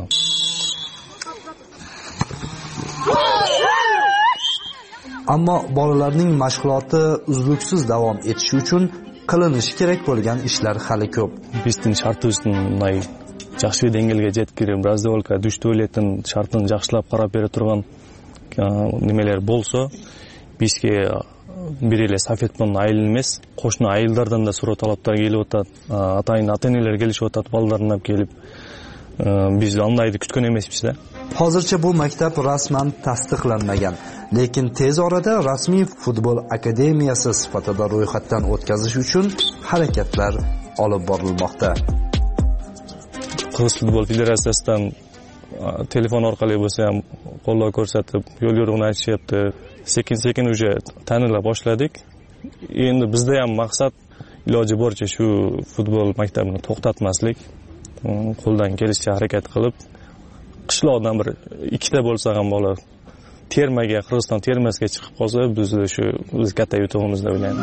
Ammo bolalarning mashg'uloti uzluksiz davom etishi uchun qilinishi kerak bo'lgan ishlar hali ko'p. Bizning shartimizni yaxshi dengizga yetkazib, razvolka, dush tualetin shartini yaxshilab qarab berib turgan nimalar bo'lsa bizga bireylar safet bilan ayil emas, qo'shni ayillardan da so'rov talablar kelib o'tadi, ota-onalar kelishib bolalarni olib kelib biz andayni kutgan emasmiz-da. Hozircha bu maktab rasman tasdiqlanmagan, lekin tez orada rasmiy futbol akademiyasi sifatida ro'yxatdan o'tkazish uchun harakatlar olib borilmoqda. Qirg'iz futbol federatsiyasidan telefon orqali bo'lsa ham qo'llov ko'rsatib, yo'l yo'riqni aytishyapti. Sekin-sekin уже tanila boshladik. Endi bizda ham maqsad iloji boricha shu futbol maktabini to'xtatmaslik, qo'ldan kelishicha harakat qilib, qishloqdan bir ikkita bo'lsa ham bola termaga, Qirg'iziston termasiga chiqib qolsa, biz katta yutug'imiz deb o'ylayman.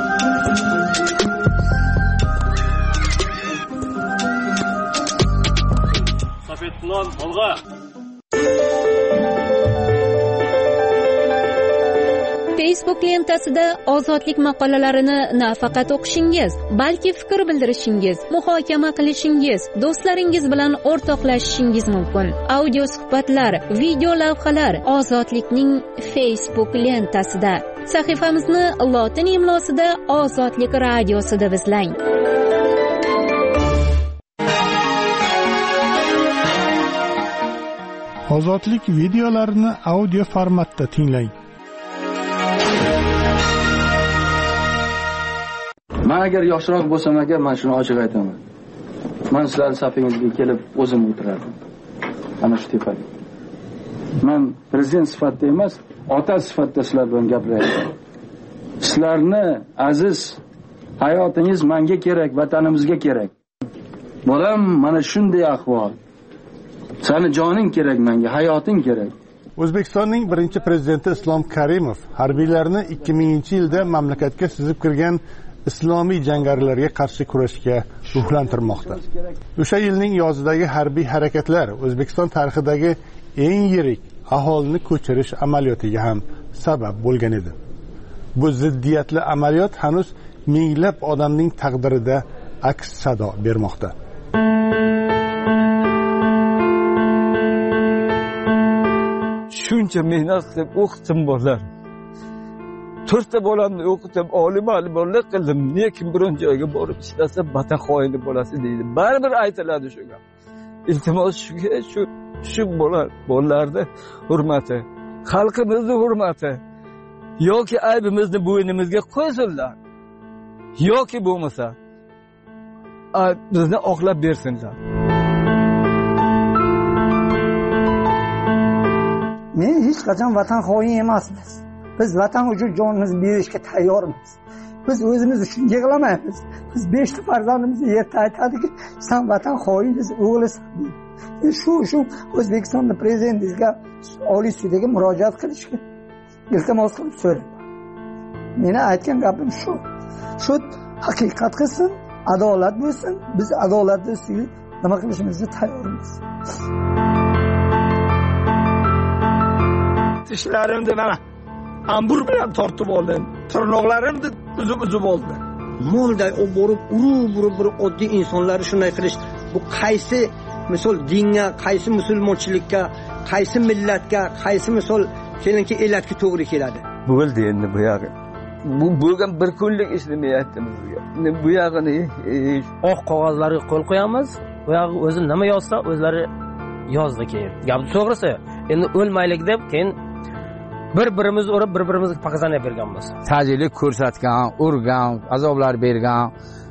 Safet plan olg'a. Facebook lentasida ozodlik maqolalarini nafaqat o'qishingiz, balki fikr bildirishingiz, muhokama qilishingiz, do'stlaringiz bilan o'rtoqlashishingiz mumkin. Audio suhbatlar, video lavhalar ozodlikning Facebook lentasida. Sahifamizni lotin imlosida Ozodlik radiosi deb izlang. Ozodlik videolarini audio formatda tinglang. Men agar yoshroq bo'lsam aka, men shuni ochiq aytaman. Men sizlarning safingizga kelib o'zim o'tirardim. Ana shu tepada. Men prezident sifatida emas, ota sifatida sizlar bilan gapiryapman. Sizlarni aziz hayotingiz menga kerak, vatanimizga kerak. Bolam, mana shunday ahvol. Seni joning kerak menga, hayoting kerak. O'zbekistonning birinchi prezidenti Islom Karimov harbiylarni 2000-yilda mamlakatga sizib kirgan islomiy jangarilarga qarshi kurashga ruhlantirmoqda. O'sha yilning yozidagi harbiy harakatlar O'zbekiston tarixidagi eng yirik aholini ko'chirish amaliyotiga ham sabab bo'lgan edi. Bu ziddiyatli amaliyot hanuz minglab odamning taqdirida aks sado bermoqda. Shuncha mehnat qilib o'qitim bolalar. 4 ta bolamni o'qitib, oliy ma'lumotlar qildim. Lekin biron joyga borib ishlasa, vatan xoini bo'lasi deydi. Baribir aytiladi shu gap. Iltimos shu bolalarni hurmati, xalqimizni hurmati yoki aybimizni bo'ynimizga qo'ysinlar. Yoki bo'lmasa bizni oqlab bersinlar. Men hech qachon vatan xoin emasmiz. Biz vatan uchun jonimizni berishga tayyormiz. Biz o'zimiz uchun yig'lamaymiz. Biz 5 ta farzandimizni yerda aytadiki, sen vatan xoinisan, o'g'lisan deydi. Shu O'zbekistonning prezidentimizga Oliy sudga murojaat qilishga iltimos qilib so'radim. Meni aytgan gapim shu. Shu haqiqat qilsin, adolat bo'lsin. Biz adolatni ustiga nima qilishimizga tayyormiz. Tishlarimni mana ambur bilan tortib oldim. Tirnoqlarimni uzib oldi. Molday borib urib oddiy insonlarni shunday qilish, bu qaysi misol dinga, qaysi musulmonchilikka, qaysi millatga, qaysi misol kelinki elatga to'g'ri keladi. Bo'ldi endi bu yog'i. Bu bo'lgan bir kunlik ishlamayapti bizga. Bu yog'ini oq qog'ozlarga qo'l qo'yamiz. Bu yog'i o'zi nima yozsa, o'zlari yozdi keyin. Gap to'g'risi, endi o'lmaylik deb keyin bir-birimizni urib, bir-birimizga paqazana berganmiz. Ta'jillik ko'rsatgan, urgan, azoblar bergan,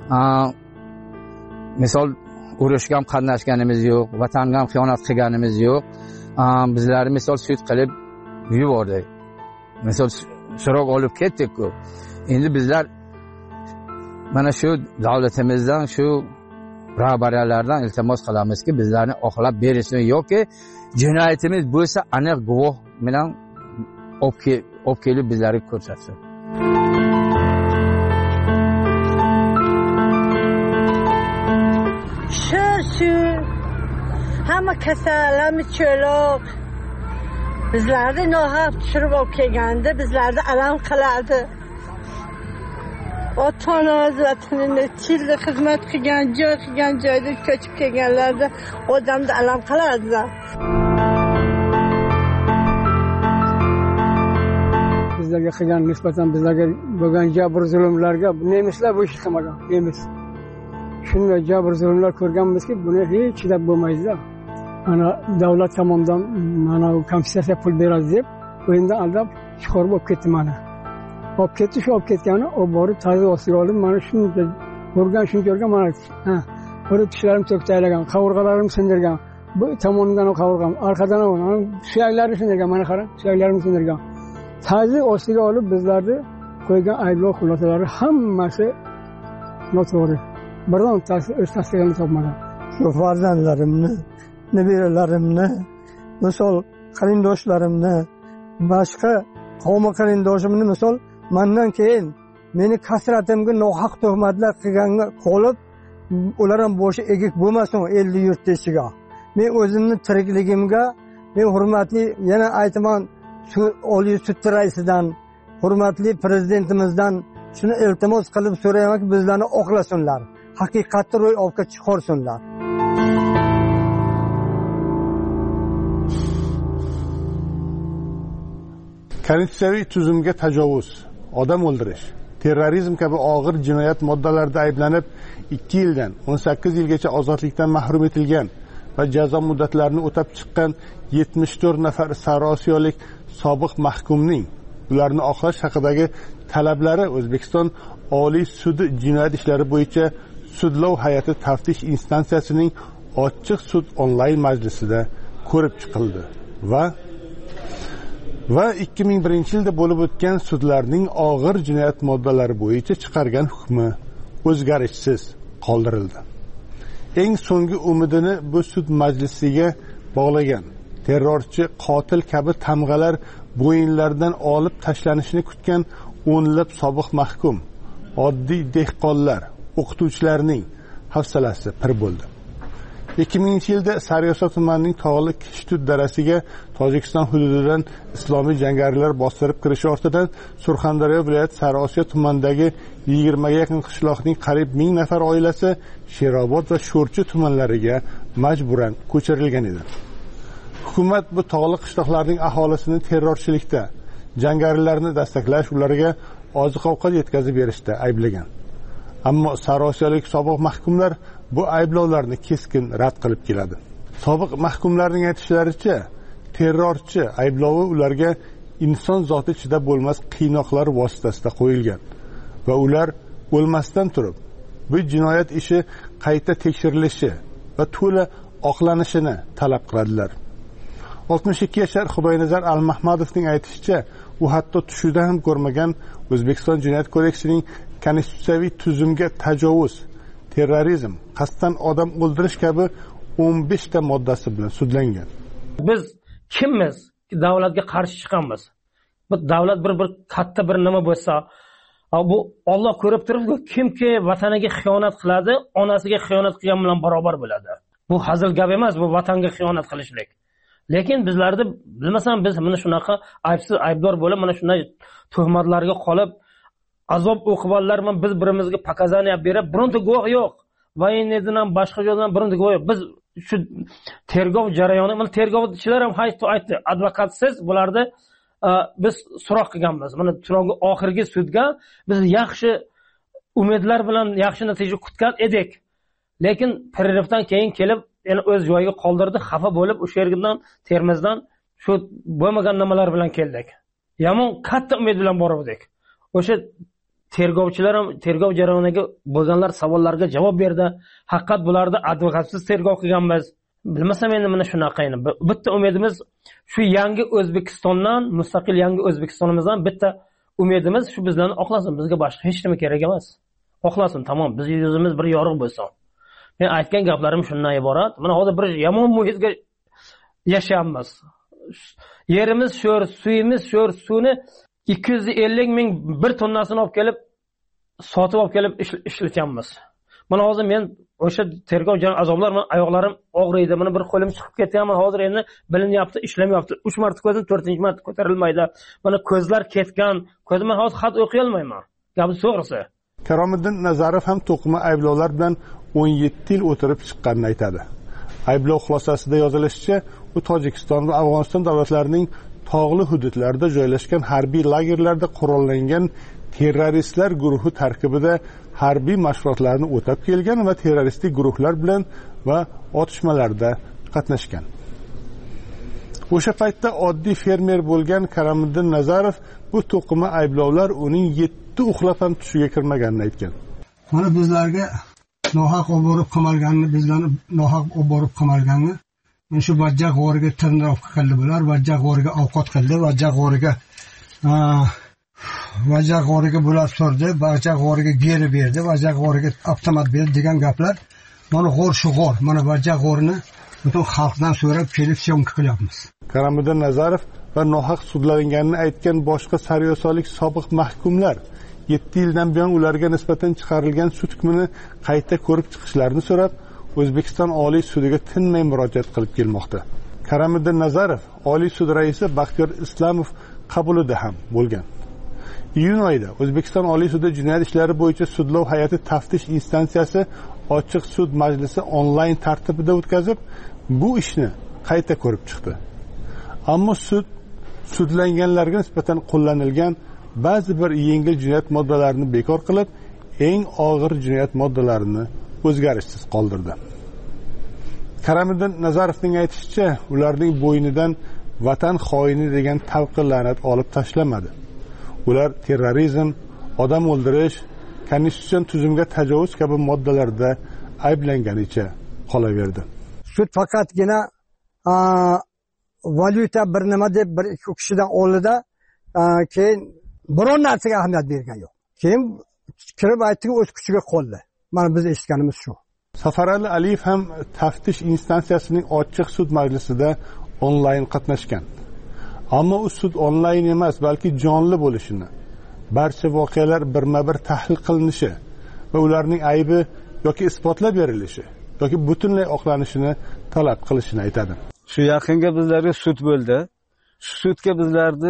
misol urushga ham qatnashganimiz yo'q, vatanga ham xiyonat qilganimiz yo'q. Bizlarni misol sud qilib yubordik. Misol so'roq olib ketdik-ku. Endi bizlar mana shu davlatimizdan, shu rahbariyatlardan iltimos qilamizki, bizlarni oqlab berishsin yoki jinoyatimiz bo'lsa aniq guvoh bilan olib kelib bizlarga ko'rsatsin. Shu hamma kasal, hamma cho'loq bizlarni nohaq tushirib olib kelganda bizlarni alam qiladi. Ota-ona vatanida childa xizmat qilgan joyda ko'chib kelganlarda odamni alam qiladi. qilgan nisbatan bizlarga bo'lgan jabr zulmlarga nemislar bu ishni qilmagan. Nemis shunday jabr zulmlar ko'rganmizki, buni hech chidab bo'lmaydi-da. Mana davlat tomonidan mana kompensatsiya pul beradi deb o'yindan aldab chiqarib olib ketdi mana. Olib ketdi, shu olib ketgani o borib tazi ostiga olib mana shunday ko'rgan mana bir tishlarim to'ktaylagan, qavurg'alarim sindirgan. Bu tomondan qavurg'am, arqadan suyaklarim sindirgan, mana qarang, suyaklarim sindirgan. Tazi ostiga olib bizlarni qo'ygan ayblov xulosalari hammasi noto'g'ri. Birontasi o'z tasdig'ini topmagan. Shu farzandlarimni, nebiralarimni, misol qarindoshlarimni, boshqa qavm qarindoshimni misol mendan keyin meni kasratimga nohaq tuhmatlar qilganga qolib, ular ham boshi egik bo'lmasin elli yurt ishiga. Men o'zimni tirikligimga, men hurmatli yana aytaman Oliy sud raisidan, hurmatli prezidentimizdan shuni iltimos qilib so'raymanki, bizlarni oqlasinlar. Haqiqatni ro'yobga chiqarsinlar. Konstitutsiyaviy tuzumga tajovuz, odam o'ldirish, terrorizm kabi og'ir jinoyat moddalarida ayblanib 2 yildan 18 yilgacha ozodlikdan mahrum etilgan va jazo muddatlarini o'tab chiqqan 74 nafar sariosiyolik sobiq mahkumning ularni oqlash haqidagi talablari O'zbekiston Oliy sudi jinoyat ishlari bo'yicha sudlov hay'ati taftish instansiyasining ochiq sud onlayn majlisida ko'rib chiqildi va 2001-yilda bo'lib o'tgan sudlarning og'ir jinoyat moddalari bo'yicha chiqargan hukmi o'zgarishsiz qoldirildi. Eng so'nggi umidini bu sud majlisiga bog'lagan terrorchi, qotil kabi tamg'alar bo'yinlaridan olib tashlanishini kutgan o'nlab sobiq mahkum, oddiy dehqonlar, o'qituvchilarning hafsalasi pir bo'ldi. 2000-yilda Sariyosha tumanining tog'li Kishtut darasiga Tojikiston hududidan islomiy jangarilar bostirib kirishi ortidan Surxondaryo viloyati Sariosiyo tumanidagi 20 ga yaqin qishloqning qariyb 1000 nafar oilasi Sherobod va Sho'rchi tumanlariga majburan ko'chirilgan edi. Hukumat bu tog'li qishloqlarning aholisini terrorchilikda, jangarilarni dastaklash, ularga oziq-ovqat yetkazib berishda ayblagan. Ammo Sariosiyolik sobiq mahkumlar bu ayblovlarni keskin rad qilib keladi. Sobiq mahkumlarning aytishlaricha, terrorchi ayblovi ularga inson zoti chidab bo'lmas qiynoqlar vositasida qo'yilgan va ular o'lmasdan turib bu jinoyat ishi qayta tekshirilishi va to'la oqlanishini talab qiladilar. 62 yashar Xudoynazar Almahmadovning aytishicha, u hatto tushida ham ko'rmagan O'zbekiston Jinoyat kodeksining konstitutsiyaviy tuzumga tajovuz, terrorizm, qasddan odam o'ldirish kabi 15 ta moddasi bilan sudlangan. Biz kimmiz? Davlatga qarshi chiqamiz. Bu davlat bir katta bir nima bo'lsa, bu Alloh ko'rib turibdi, kimki vataniga xiyonat qiladi, onasiga xiyonat qilgan bilan barobar bo'ladi. Bu hazil gap emas, bu vatanga xiyonat qilishlik. Lekin bizlarni bilmasam biz mana shunaqa aybsiz aybdor bo'lib, mana shunday tuhmatlarga qolib azob uqubatlar bilan biz birimizga pokazaniya berib, bironta guvoh yo'q. Voyinnedan ham boshqa joydan bironta guvoh yo'q. Biz shu tergov jarayoni, mana tergovchilar ham aytdi, advokatsiz bularni biz so'roq qilganmiz. Mana so'roqning oxirgi sudga biz yaxshi umidlar bilan yaxshi natija kutgan edik. Lekin pererivdan keyin kelib, yana o'z joyiga qoldirdi, xafa bo'lib o'sha yerdan Termizdan shu bo'lmagan nimalar bilan keldik. Yomon katta umid bilan bordik. O'sha tergovchilar ham tergov jarayoniga bo'lganlar savollarga javob berdi. Haqiqat bularni advokatsiz tergov qilganmiz. Bilmasam endi mana shunaqa edi. Bitta umidimiz shu yangi O'zbekistondan, mustaqil yangi O'zbekistonimizdan bitta umidimiz shu bizlarni oqlasin. Bizga boshqa hech nima kerak emas. Oqlasin, tamom. Biz yuzimiz bir yorug' bo'lsin. Men aytgan gaplarim shundan iborat. Mana hozir bir yomon muhitga yashayapmiz. Yerimiz sho'r, suyimiz sho'r, suvni 250 ming 1 tonnasini olib kelib sotib olib kelib ishlatyapmiz. Mana hozir men o'sha tergov azoblar bilan oyoqlarim og'riydi. Mana bir qo'lim chiqib ketyapman. Hozir endi bilinyapti, ishlamayapti. 3 marta ko'zim 4-chi marta ko'tarilmaydi. Mana ko'zlar ketgan. Ko'zimdan hozir xat o'qiy olmayman. Gapi to'g'risi. Karomiddin Nazarov ham to'qima ayblovlar bilan 17 yil o'tirib chiqqanini aytadi. Ayblov xulosasida yozilishicha, u Tojikiston va Afg'oniston davlatlarining tog'li hududlarda joylashgan harbiy lagerlarda qurollangan terroristlar guruhi tarkibida harbiy mashg'ulotlarni o'tab kelgan va terroristik guruhlar bilan va otishmalarda qatnashgan. O'sha paytda oddiy fermer bo'lgan Karamiddin Nazarov bu to'qima ayblovlar uning 7 uxlab ham tushiga kirmaganini aytgan. Mana bizlarga nohaq olib borib qamalganini, bizlarni nohaq olib borib qamalganini, mana shu vajjaq g'origa tirnoqqa qildi bular, vajjaq g'origa ovqat qildi, vajjaq g'origa bular surdi, vajjaq g'origa geri berdi, vajjaq g'origa avtomat berdi degan gaplar. Mana g'or shu g'or, mana vajjaq g'orini butun xalqdan so'rab kelib syomka qilyapmiz. Karamiddin Nazarov va nohaq sudlanganini aytgan boshqa saryosolik sobiq mahkumlar 7 yildan buyon ularga nisbatan chiqarilgan sud hukmini qayta ko'rib chiqishlarini so'rab, O'zbekiston Oliy sudiga tinmay murojaat qilib kelmoqda. Karamiddin Nazarov Oliy sud raisi Baxtiyor Islomov qabulida ham bo'lgan. Iyun oyida O'zbekiston Oliy sudi jinoyat ishlari bo'yicha sudlov hay'ati taftish instansiyasi ochiq sud majlisi onlayn tartibida o'tkazib, bu ishni qayta ko'rib chiqdi. Ammo sudlanganlarga nisbatan qo'llanilgan ba'zi bir yengil jinoyat moddalarini bekor qilib, eng og'ir jinoyat moddalarini o'zgarishsiz qoldirdi. Karamiddin Nazarovning aytishicha, ularning bo'ynidan vatan xoini degan talqin la'nat olib tashlamadi. Ular terrorizm, odam o'ldirish, konstitutsion tuzumga tajovuz kabi moddalarda ayblanganicha qolaverdi. Sud faqatgina valyuta bir nima deb bir ikki kishidan oldida keyin biron narsaga ahamiyat bergan yo'q. Keyin kirib aytdiki, o'z kuchiga qoldi. Mana biz eshitganimiz shu. Safarali Aliyev ham taftish instansiyasining ochiq sud majlisida onlayn qatnashgan. Ammo u sud onlayn emas, balki jonli bo'lishini, barcha voqealar birma-bir tahlil qilinishi va ularning aybi yoki isbotlab berilishi yoki butunlay oqlanishini talab qilishini aytadi. Shu yaqinga bizlarga sud bo'ldi. Shu sudga bizlarni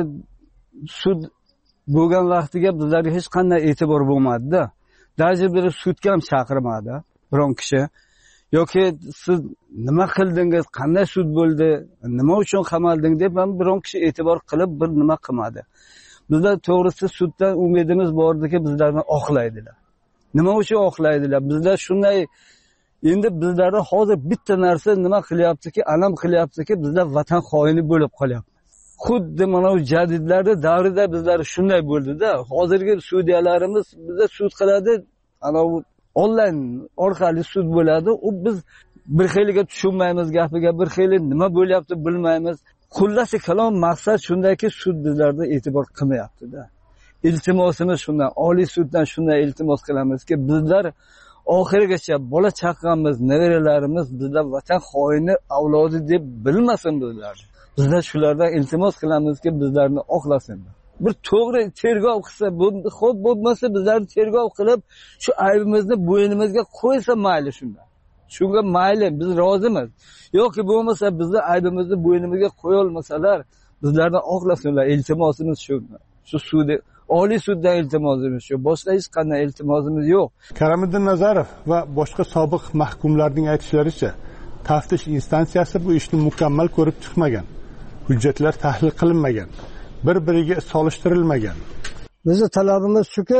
sud bo'lgan vaqtiga bizlarga hech qanday e'tibor bo'lmadi-da. Даже bir sudga ham chaqirmadi biron kishi. Yoki siz nima qildingiz, qanday sud bo'ldi, nima uchun qamalding deb ham biron kishi e'tibor qilib bir nima qilmadi. Bizlar to'g'risi suddan umidimiz bordiki, bizlarni oqlaydilar. Nima uchun oqlaydilar? Bizlar shunday endi bizlarda hozir bitta narsa nima qilyaptiki, alam qilyaptiki, bizlar vatan xoini bo'lib qolyapmiz. Xuddi mana bu jadidlarning davrida bizlar shunday bo'ldi-da. Hozirgi sudyalarimiz bizga sud qiladi, ana bu onlayn orqali sud bo'ladi. U biz bir xiliga tushunmaymiz gapiga, bir xili nima bo'lyapti bilmaymiz. Xullas kalom maqsad shundayki, sud bizlarda e'tibor qilmayapti-da. Iltimosimiz shundan, Oliy suddan shunday iltimos qilamizki, bizlar oxirigacha bola chaqamiz, nevaralarimiz bizlar vatan xoini avlodi deb bilmasin bizlar. Bizlar shulardan iltimos qilamizki, bizlarni oqlasin. Bir to'g'ri tergov qilsa, xo'p bo'lmasa bizlarni tergov qilib, shu aybimizni bo'ynimizga qo'ysa mayli shundan. Shunga mayli, biz rozimiz. Yoki bo'lmasa bizlar aybimizni bo'ynimizga qo'ya olmasalar, bizlarni oqlasinlar. Iltimosimiz shu. Shu sudi Oliy suddan iltimosimiz shu. Boshqa hech qanday iltimosimiz yo'q. Karamiddin Nazarov va boshqa sobiq mahkumlarning aytishlaricha, taftish instansiyasi bu ishni mukammal ko'rib chiqmagan. Hujjatlar tahlil qilinmagan, bir-biriga solishtirilmagan. Bizning talabimiz shuki,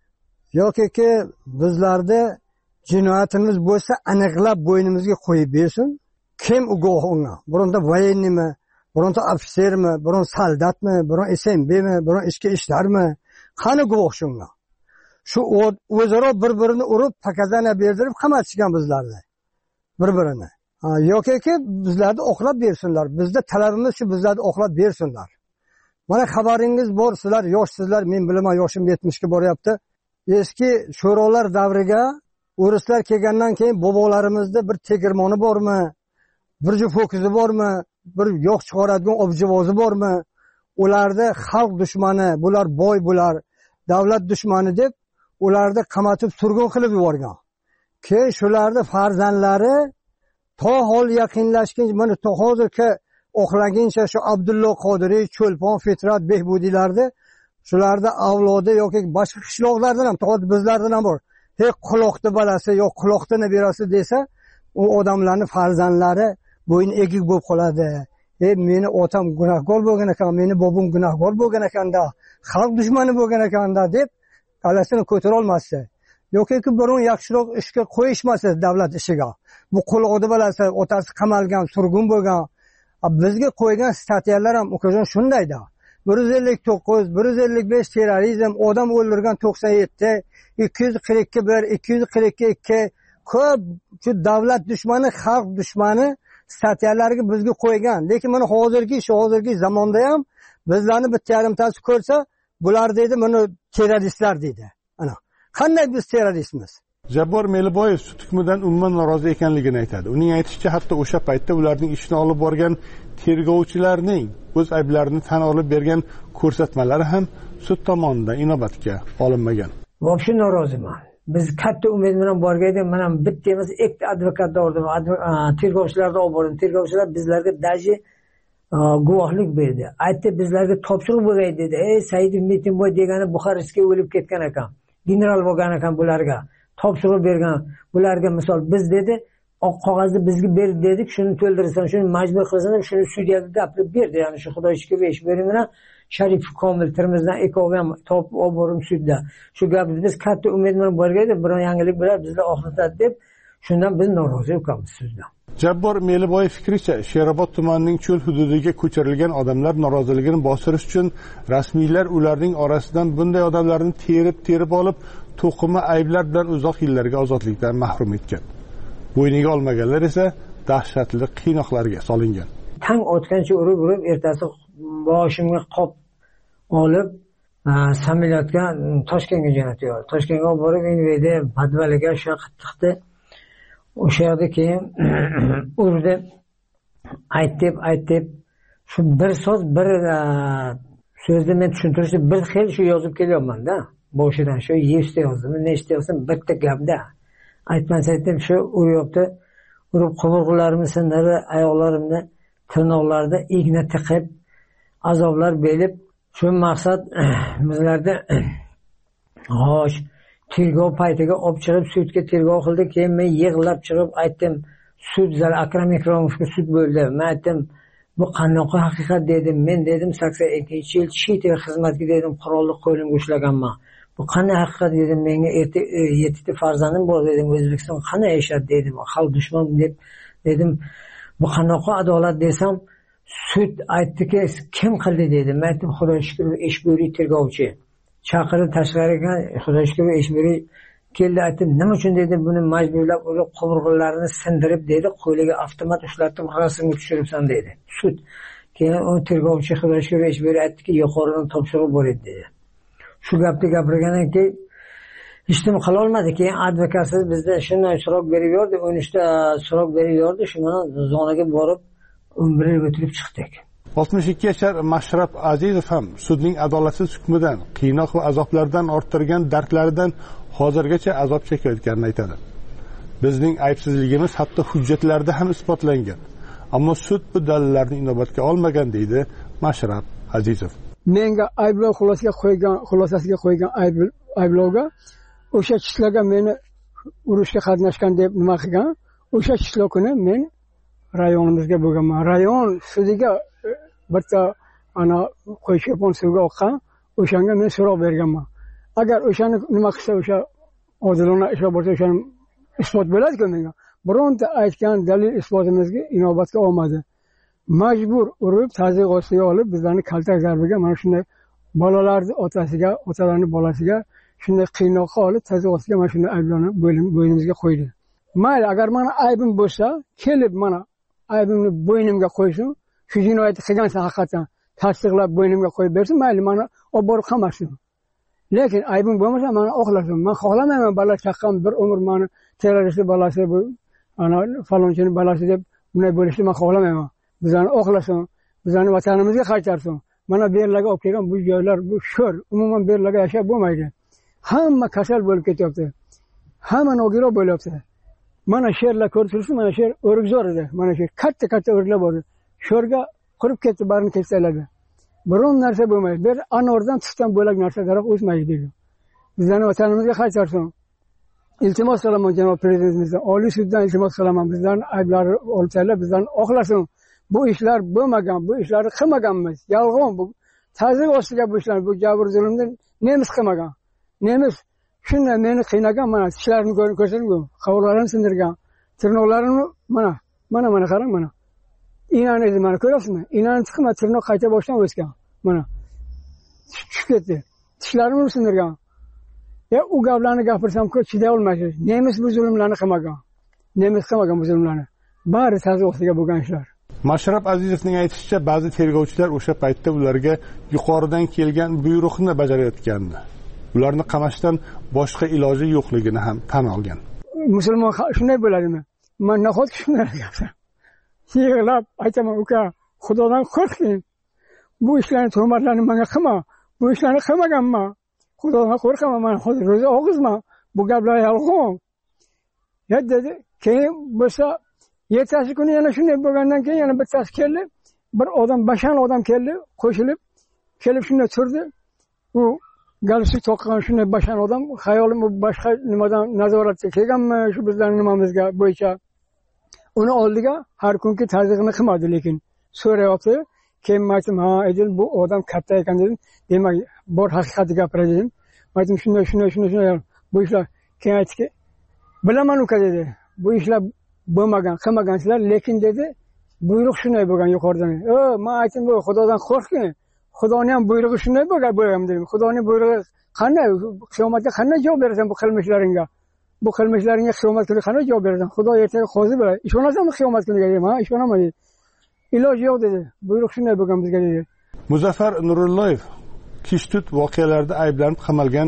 yoki bizlarda jinoyatimiz bo'lsa aniqlab bo'ynimizga qo'yib bersin. Kim guvoh unga? Bironta voyennimi, bironta ofitsermi, biron soldatmi, biron SMBmi, biron ichki ishlarmi? Qani guvoh shunga? Shu o'zaro bir-birini urib, pakazana berdirib qamatishgan bizlarni. Bir-birini. Yoki bizlarni oqlab bersinlar. Bizda talabimiz shu, bizlarni oqlab bersinlar. Mana xabaringiz bor, sizlar yoshsizlar, men bilaman, yoshim 70 ga boryapti. Eski sho'rolar davriga o'rislar kelgandan keyin bobolarimizda bir tegirmoni bormi? Bir juft ho'kizi bormi? Bir yo'q chiqaradigan objivozi bormi? Ularda xalq dushmani, bular boy, bular davlat dushmani deb ularni qamatib surgun qilib yuborgan. Keyin shularni farzandlari to hol yaqinlashgan, mana to hozirgi oqlaguncha shu Abdullo Qodiriy, Cho'lpon, Fitrat, Behbudiylarni shularda avlodi yoki boshqa qishloqlardan ham, to'g'ri bizlardan ham bor. Quloqni balasi yo'q, quloqni berasi desa, u odamlarning farzandlari bo'yin egik bo'lib qoladi. meni otam gunohkor bo'lgan ekan, meni bobom gunohkor bo'lgan ekanda, xalq dushmani bo'lgan ekanda deb galasini ko'tara olmasdi. yoki biron yaxshiroq ishga qo'yishmasa davlat ishiga. Bu qulog'ida bo'lasa, otasi qamalgan, surgun bo'lgan. Bizga qo'ygan statyalar ham o'qishon shundayda. 159, 155 terrorizm, odam o'ldirgan 97, 242, 242 ko'p shu davlat dushmani, xalq dushmani statyalariga bizga qo'ygan. Lekin mana hozirgi zamonda ham bizlarni bitta yarimtasi ko'rsa, bular deydi, buni terroristlar deydi. Ana, qanday biz terroristmiz? Jabbor Meliboyev sud hukmidan umuman norozi ekanligini aytadi. Uning aytishicha, hatto o'sha paytda ularning ishini olib borgan tergovchilarning o'z ayblarini tan olib bergan ko'rsatmalari ham sud tomonidan inobatga olinmagan. Vobshe noroziman. Biz katta umid bilan borgan edik. Mana bitta emas, ikkita advokatni oldim, tergovchilarni olib bordim. Tergovchilar bizlarga daji guvohlik berdi. Aytdi, bizlarga topshiriq bo'lgan dedi. Saidov Metinboy degani Buxarestga o'lib ketgan ekan. General bo'lgan ekan bularga. Topshiriq bergan. Bularga misol biz dedi, oq qog'ozni bizga ber dedik, shuni to'ldirsan, shuni majbur qilsan, shuni sudyaga gapirib berdi. Ya'ni shu Xudo ishga besh bering bilan Sharif Komil Termizdan ekoga topib olib borim sudda. Shu gapni biz katta umid bilan borgan edik, bir yangilik bilan bizlar oxlatadi deb, shundan biz norozi ekanmiz sudda. Jabbor Meliboyev fikricha, Sherobod tumanining cho'l hududiga ko'chirilgan odamlar noroziligini bostirish uchun rasmiylar ularning orasidan bunday odamlarni terib olib, to'qima ayblar bilan uzoq yillarga ozodlikdan mahrum etgan. Bo'yniga olmaganlar esa dahshatli qiynoqlarga solingan. Tang otgancha urib, ertasi boshimga qop olib, samolyotga Toshkentga jo'natdi. Toshkentga olib borib, Enveda Badvaliga o'sha qattiqdi. O'sha yerda keyin urdi, aytib, shu bir so'z, bir so'zni men tushuntirishni bir xil shu yozib kelyapman-da. Boshidan shu yechta yozdim, nechta yozdim, bitta gapda. Aytmasaydim shu uryapti, urib qovurg'ularimni sindirdi, oyoqlarimni, tirnoqlarida igna tiqib, azoblar berib, shu maqsad bizlarda xo'sh tergov paytiga olib chiqib sudga tergov qildi. Keyin men yig'lab chiqib aytdim, sud zali Akram Ikromovga sud bo'ldi. Men aytdim, bu qanaqa haqiqat dedim. Men dedim 82-yil chet el xizmatga dedim, qurolli qo'limga ushlaganman. Bu qanday haqiqat dedim, menga 7 farzandim bor dedim, O'zbekiston qanday yashadi dedim, xalq dushman deb dedim. Bu qanaqa adolat desam, sud aytdiki, kim qildi dedim. Men aytdim, Xudo shukr, Eshburiy tergovchi. Chaqirib tashqariga Xudo shukr Eshburiy keldi, aytdim, nima uchun dedi, buni majburlab urib qovurg'alarini sindirib dedi, qo'liga avtomat ushlatib, rasmga tushiribsan dedi. Sud. Keyin u tergovchi Xudo shukr Eshburiy aytdiki, yuqoridan topshiriq bor edi dedi. Shu gapni gapirgandan keyin hech nima qila olmadi. Keyin advokatsiz bizda shunday so'roq berib yordi, 13 ta so'roq berib yordi, shuni zonaga borib 11 yil o'tirib chiqdik. 62 yashar Mashrab Azizov ham sudning adolatsiz hukmidan, qiynoq va azoblardan orttirgan dardlaridan hozirgacha azob chekayotganini aytadi. Bizning aybsizligimiz hatto hujjatlarda ham isbotlangan. Ammo sud bu dalillarni inobatga olmagan deydi Mashrab Azizov. Menga ayblov xulosasiga qo'ygan ayblovga o'sha kishilarga meni urushga qatnashgan deb nima qilgan, o'sha kishilar kuni men rayonimizga bo'lganman. Rayon sudiga bitta ana qo'yshapon suvga oqqan, o'shanga men so'roq berganman. Agar o'shani nima qilsa, o'sha odilona ish bo'lsa, o'shani isbot bo'ladi-ku menga. Bironta aytgan dalil isbotimizga inobatga olmadi. Majbur urib, tazyiq ostiga olib, bizlarni kaltak zarbiga, mana shunday bolalarning otasiga, otalarning bolasiga shunday qiynoqqa olib, tazyiq ostiga mana shunday ayblarni bo'ynimizga qo'ydi. Mayli, agar mana aybim bo'lsa, kelib mana aybimni bo'ynimga qo'ysin, shu jinoyatni qilgansan haqiqatan tasdiqlab bo'ynimga qo'yib bersin, mayli, mana olib borib qamasin. Lekin aybim bo'lmasa, mana oqlasin. Men xohlamayman bola chaqqan bir umr meni terrorist bolasi bu, ana falonchining bolasi deb bunday bo'lishni men xohlamayman. Bizlarni oqlasin, bizlarni vatanimizga qaytarsin. Mana bu yerlarga olib kelgan bu joylar, bu sho'r, umuman bu yerlarga yashab bo'lmaydi. Hamma kasal bo'lib ketyapti. Hamma nogiro bo'lyapti. Mana sherlar ko'rtirsin, mana sher o'rikzor edi. Mana sher katta o'riklar bor. Sho'rga qurib ketdi, barini kessalardi. Biron narsa bo'lmaydi. Bir anordan tushgan bo'lak narsa daraxt o'smaydi dedi. Bizlarni vatanimizga qaytarsin. İltimos qilaman janob prezidentimizdan, Oliy suddan iltimos qilaman, bizlarni ayblari olib tashlab, bizlarni oqlasin. bu ishlar bo'lmagan, bu ishlarni qilmaganmiz. Yolg'on bu. Ta'zir ostiga bu ishlar, bu jabr zulmni nemis qilmagan. Nemis shunday meni qiynagan, mana tishlarini ko'rsating, qovoqlarini sindirgan, tirnoqlarini mana qarang mana. Inani edi, mana ko'rasizmi? Inani chiqma, tirnoq qayta boshdan o'sgan. Mana. Tushib ketdi. Tishlarini sindirgan. U gaplarni gapirsam ko'p chiday olmaysiz. Nemis bu zulmlarni qilmagan. Nemis qilmagan bu zulmlarni. Bari ta'zir ostiga bo'lgan ishlar. Mashrab Azizovning aytishicha, ba'zi tergovchilar o'sha paytda ularga yuqoridan kelgan buyruqni bajarayotgandi. Ularni qamashdan boshqa iloji yo'qligini ham tan olgan. Musulmon shunday bo'ladimi? Men nahotki shunday gapim. Yig'lab aytaman, uka, Xudodan qo'rqing. Bu ishlarni tuhmatlarni menga qilma. Bu ishlarni qilmaganman. Xudodan qo'rqaman, men hozir o'zi og'izman. Bu gaplar yolg'on. Dedi, keyin bo'lsa ertasi kuni yana shunday bo'lgandan keyin yana bittasi keldi. Bir odam, bashan odam keldi, qo'shilib kelib shunday turdi. U galstuk toqqan shunday bashan odam, xayolim bu boshqa nimadan nazoratga kelganmi, shu bizlarning nimamizga bo'yicha. Uni oldiga har kunki tazyiqni qilmadi, lekin so'rayapti. Keyin aytdim, ha, Edil bu odam katta ekan dedim. Demak, bor haqiqatni gapiradi dedim. Aytdim, shunday. Bu ishlar keyin aytdiki, bilaman uka dedi. Bu ishlar bo'lmagan, qilmagansizlar, lekin dedi, buyruq shunday bo'lgan yuqoridan. Men aytdim, bu Xudodan qo'rqing. Xudoning ham buyrug'i shunday bo'lgan dedim. Xudoning buyrug'i qanday? Qiyomatda qanday javob berasan bu qilmishlaringga? Bu qilmishlaringga qiyomat kuni qanday javob berasan? Xudo ertaga qozi bo'ladi. Ishonasanmi qiyomat kuniga dedim, ha? Ishonaman dedi. Iloji yo'q dedi. Buyruq shunday bo'lgan bizga dedi. Muzaffar Nurulloyev Kishtut voqealarida ayblanib qamalgan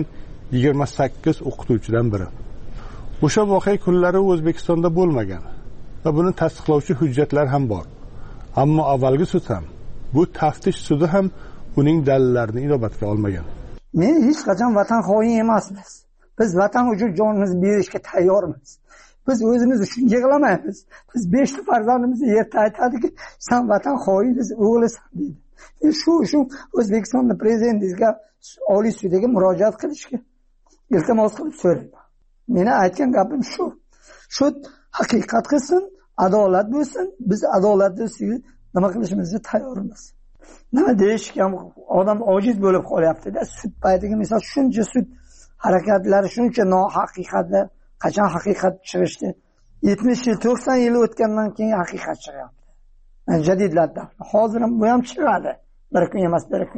28 o'qituvchidan biri. O'sha voqea kunlari O'zbekistonda bo'lmagan va buni tasdiqlovchi hujjatlar ham bor. Ammo avvalgi sud ham, bu taftish sudi ham uning dalillarini inobatga olmagan. Men hech qachon vatan xoin emasmiz. Biz vatan uchun jonimizni berishga tayyormiz. Biz o'zimiz uchun yig'lamaymiz. Biz 5 ta farzandimizni yerda aytadiki, sen vatan xoiniz, o'g'lisan deydi. Shu O'zbekistonda prezidentimizga Oliy sudga murojaat qilishga iltimos qilib so'rayman. Meni aytgan gapim shu. Sud haqiqat qilsin, adolat bo'lsin. Biz adolatni ustiga nima qilishimizga tayyormiz. Nima deyishgan odam ojiz bo'lib qolyapti-da. Sud paytiga misol shuncha sud harakatlari, shuncha nohaqiqatlar, qachon haqiqat chiqishdi? 70 yil, 90 yil o'tgandan keyin haqiqat chiqyapti. Jadidlarda. Hozir ham bu ham chiqadi. Bir kun emas, bir kun.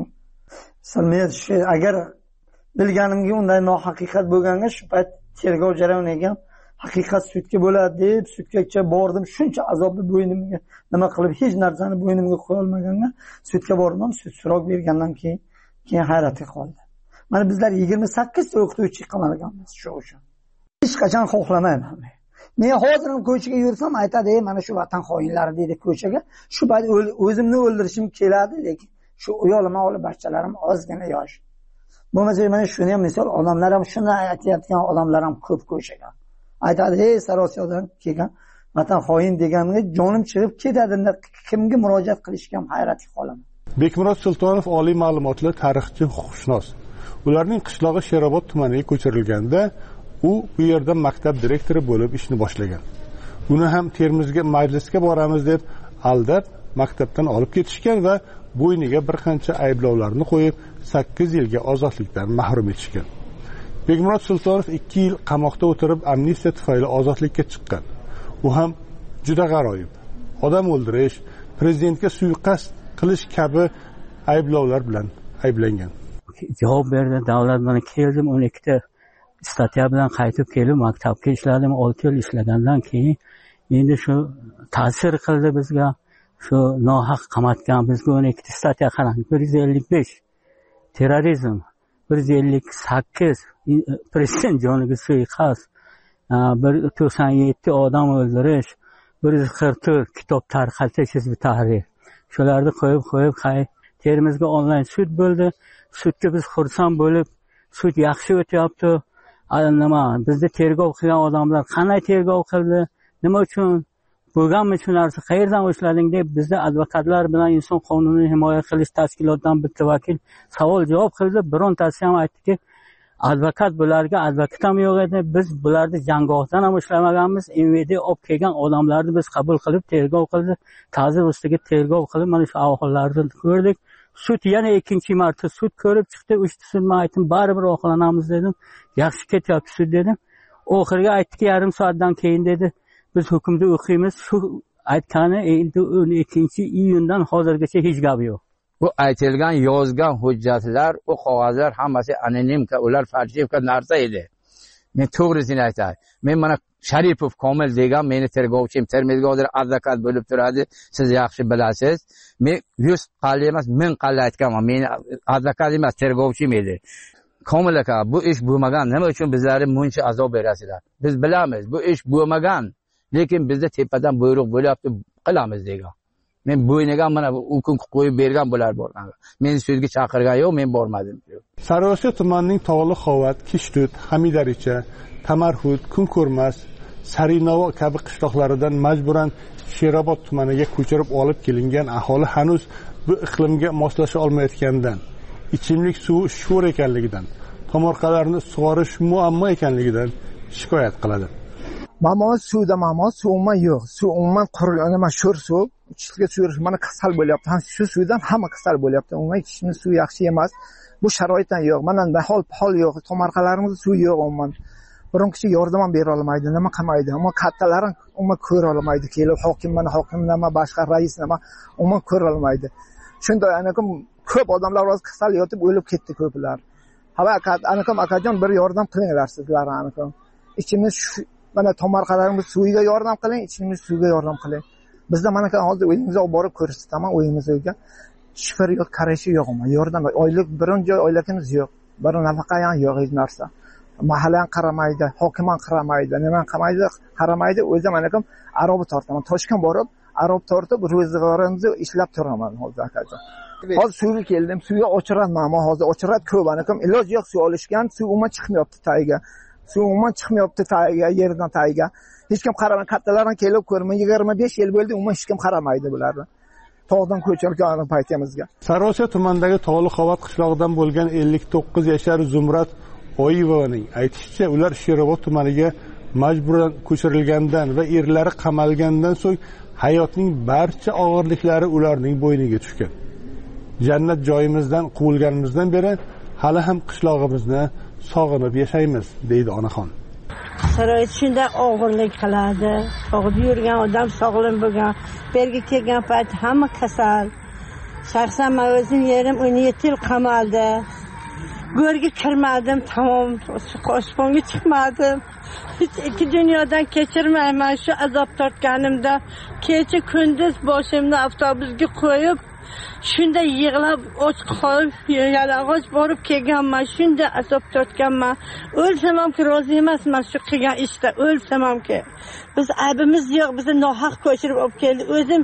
Men agar bilganimga unday nohaqiqat bo'lganga shu payt tergov jarayoniga haqiqat sudga bo'ladi deb sudgacha bordim. Shuncha azobni bo'ynimga nima qilib hech narsani bo'ynimga qo'ya olmaganga sudga bordim. Sud so'roq bergandan keyin hayratga qoldi. Mana bizlar 28 ta o'qituvchi qamalganmiz shu uchun. Hech qachon xohlamayman. Men hozir ham ko'chaga yursam aytadi, mana shu vatan xoinlari deydi ko'chaga. Shu payt o'zimni o'ldirishim keladi, lekin shu uyolima olib bachchalarim ozgina yosh. Bo'lmasa mana shuni ham misol odamlar ham shuni aytayotgan odamlar ham ko'p ko'chaga. Aytadi, Sarosiyodan kelgan vatan xoin deganimga jonim chiqib ketadi. Kimga murojaat qilishga ham hayratga qolaman. Bekmurod Sultonov oliy ma'lumotli tarixchi, huquqshunos. Ularning qishlog'i Sherobod tumaniga ko'chirilganda u bu yerda maktab direktori bo'lib ishni boshlagan. Uni ham Termizga majlisga boramiz deb aldab maktabdan olib ketishgan va bo'yniga bir qancha ayblovlarni qo'yib 8 yilga ozodlikdan mahrum etishgan. Bekmurod Sultonov 2 yil qamoqda o'tirib amnistiya tufayli ozodlikka chiqqan. U ham juda g'aroyib. Odam o'ldirish, prezidentga suiqasd qilish kabi ayblovlar bilan ayblangan. Javob berdi, davlat bilan keldim, 12 ta statya bilan qaytib kelib maktabga ishladim. 6 yil ishlagandan keyin endi shu ta'sir qildi bizga. Shu nohaq qamatgan bizga 12 statya qarang. 155 terrorizm, 158 prezident joniga suiqasd, 197 odam o'ldirish, 144 kitob tarqatish hizbi tahrir. Shularni qo'yib Termizga onlayn sud bo'ldi. Sudga biz xursand bo'lib, sud yaxshi o'tyapti. Nima, bizni tergov qilgan odamlar qanday tergov qildi? Nima uchun bo'lganmi shu narsa? Qayerdan ushlading deb bizda advokatlar bilan inson huquqini himoya qilish tashkilotidan bitta vakil savol javob qildi. Birontasi ham aytdiki, advokat bularga advokat ham yo'q edi. Biz bularni jangohdan ham ushlamaganmiz. MVD olib kelgan odamlarni biz qabul qilib tergov qildi. Ta'zir ustiga tergov qilib mana shu ahvollarni ko'rdik. Sud yana ikkinchi marta sud ko'rib chiqdi. 3 sud men aytdim, baribir oqlanamiz dedim. Yaxshi ketyapti sud dedim. Oxirgi aytdiki, yarim soatdan keyin dedi, biz hukmni o'qiymiz. Shu aytgani endi 12-iyundan hozirgacha hech gap yo'q. Bu aytilgan yozgan hujjatlar, u qog'ozlar hammasi anonimka, ular falsifka narsa edi. Men to'g'risini aytay. Men mana Sharipov Komil degan meni tergovchim, Termizga hozir advokat bo'lib turadi. Siz yaxshi bilasiz. Men 100 qalla emas, 1000 qalla aytganman. Men advokat emas, tergovchim edi. Komil aka, bu ish bo'lmagan. Nima uchun bizlarga buncha azob berasizlar? Biz bilamiz, bu ish bo'lmagan. Lekin bizda tepadan buyruq bo'lyapti, qilamiz degan. Men bo'yniga mana u kun qo'yib bergan bo'lar borgan. Meni sudga chaqirgan yo'q, men bormadim. Sariosiyo tumanining Tog'li Xovat, Kishtut, Hamidaricha, Tamarhud, Kunko'rmas, Sarinovo kabi qishloqlaridan majburan Sherobod tumaniga ko'chirib olib kelingan aholi hanuz bu iqlimga moslasha olmayotganidan, ichimlik suvi sho'r ekanligidan, tomorqalarni sug'orish muammo ekanligidan shikoyat qiladi. Mamo suvda suv umuman yo'q. Suv umuman qurilgan, nima sho'r suv, ichishga suvirish mana kasal bo'lyapti. Ham shu suvdan hamma kasal bo'lyapti. Umuman ichishni suv yaxshi emas. Bu sharoitdan yo'q. Mana hol yo'q. Tomorqalarimizda suv yo'q umuman. Biron kishi yordam ham bera olmaydi, nima qilmaydi. Ammo kattalar umuman ko'ra olmaydi. Kelib hokim nima, boshqa rais nima umuman ko'ra olmaydi. Shunday anakim ko'p odamlar o'z kasal yotib o'lib ketdi ko'plar. Hava anakim akajon bir yordam qilinglar sizlar anakim. Ichimiz mana tomorqalarimiz suviga yordam qiling, ichimiz suvga yordam qiling. Bizda mana hozir uyimizga olib borib ko'rsataman, uyimizga shifir yo'q, qarashi yo'q, yordam oylik birinchi oyligimiz yo'q. Bir nafaqa ham yo'q hech narsa. Mahalla ham qaramaydi, hokim ham qaramaydi, nima qaramaydi. O'zim anakim arob tortaman. Toshkent borib, arob tortib ro'zg'orimizni ishlab turaman hozir akajon. Hozir suvga keldim, suvga o'chiraman, ammo hozir o'chirat ko'p anakim iloj yo'q, suv olishgan, suv umuman chiqmayapti tagiga. Suv umuman chiqmayapti tagiga, yerdan tagiga. Hech kim qaramay, kattalardan kelib ko'rman, 25 yil bo'ldi, umuman hech kim qaramaydi bularni. Tog'dan ko'chirgan paytimizga. Sariosiyo tumanidagi Tog'li Xovat qishlog'idan bo'lgan 59 yashar Zumrat Oyevovaning aytishicha, ular Sherobod tumaniga majburan ko'chirilgandan va erlari qamalgandan so'ng hayotning barcha og'irliklari ularning bo'yniga tushgan. Jannat joyimizdan quvilganimizdan beri hali ham qishlog'imizni sog'inib yashaymiz, deydi onaxon. Sharoit shunday og'irlik qiladi. Og'ib yurgan odam sog'lom bo'lgan, berga kelgan payt hamma kasal. Shaxsan men o'zim yerim 17 yil qamaldi. Go'rga kirmadim, tamom osmonga chiqmadim. Hech ikki dunyodan kechirmayman shu azob tortganimda. Kecha kunduz boshimni avtobusga qo'yib, shunda yig'lab och qolib, yalang'och borib kelganman. Shunda azob tortganman. O'lsam ham rozi emasman shu qilgan ishda. O'lsam hamki. Biz aybimiz yo'q, bizni nohaq ko'chirib olib keldi. O'zim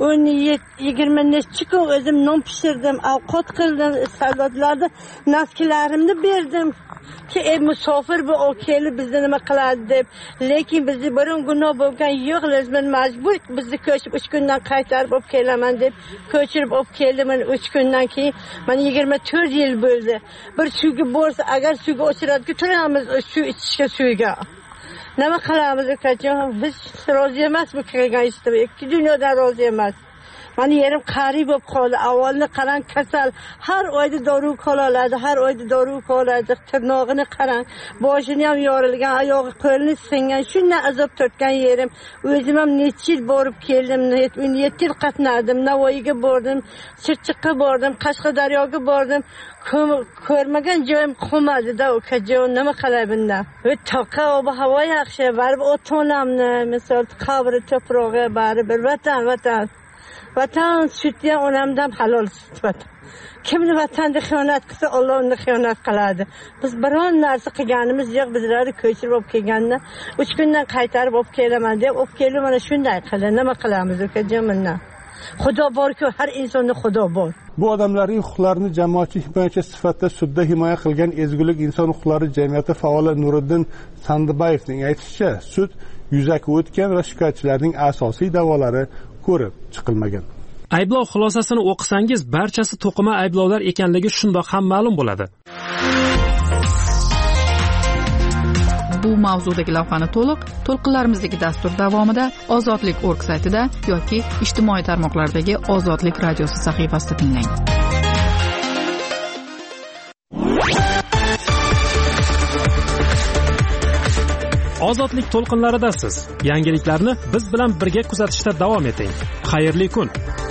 20 necha kun o'zim non pishirdim, ovqat qildim, savdotlarda naskilarimni berdim. Ki musofir bu o kelib bizni nima qiladi deb. Lekin bizni biron gunoh bo'lgan yo'q, lezmin majbur bizni ko'chib 3 kundan qaytarib olib kelaman deb ko'chirib olib keldim. 3 kundan keyin mana 24 yil bo'ldi. Bir suvga borsa, agar suvga o'chiradigan turamiz, shu ichishga suvga. Nima qilamiz akajon? Biz rozi emas bu qilgan ishda. Ikki dunyodan rozi emas. Mana yerim qari bo'lib qoldi. Avvalni qarang kasal. Har oyda dorug qoladi, har oyda dorug qoladi. Tirnog'ini qarang. Boshini ham yorilgan, oyog'i qo'lini singan. Shunday azob tortgan yerim. O'zim ham necha yil borib keldim. 17 yil qatnadim. Navoiyga bordim, Chirchiqqa bordim, Qashqadaryoga bordim. Ko'rmagan joyim qolmadi-da, ukajon. Nima qilay bundan? Toqa ob-havo yaxshi, baribir ota-onamni, misol qabri to'prog'i baribir vatan. Vatan sütya onamdan halol süt vatan. Kimni vatanda xiyonat qilsa, Alloh uni xiyonat qiladi. Biz biron narsa qilganimiz yo'q, bizlarni ko'chirib olib kelganni 3 kundan qaytarib olib kelaman deb, olib kelib mana shunday qildi. Nima qilamiz ukajon bundan? Xudo bor-ku, har insonda Xudo bor. Bu odamlarning huquqlarini jamoatchilik himoyachi sifatida sudda himoya qilgan Ezgulik inson huquqlari jamiyati faoli Nuriddin Sandibayevning aytishicha, sud yuzaki o'tgan va shikoyatchilarning asosiy da'volari ko'rib chiqilmagan. Ayblov xulosasini o'qisangiz, barchasi to'qima ayblovlar ekanligi shundoq ham ma'lum bo'ladi. bu mavzudagi lavhani to'lqinlarimizdagi dastur davomida ozodlik.org saytida yoki ijtimoiy tarmoqlardagi Ozodlik radiosi sahifasida tinglang. Ozodlik to'lqinlaridasiz. Yangiliklarni biz bilan birga kuzatishda davom eting. Xayrli kun.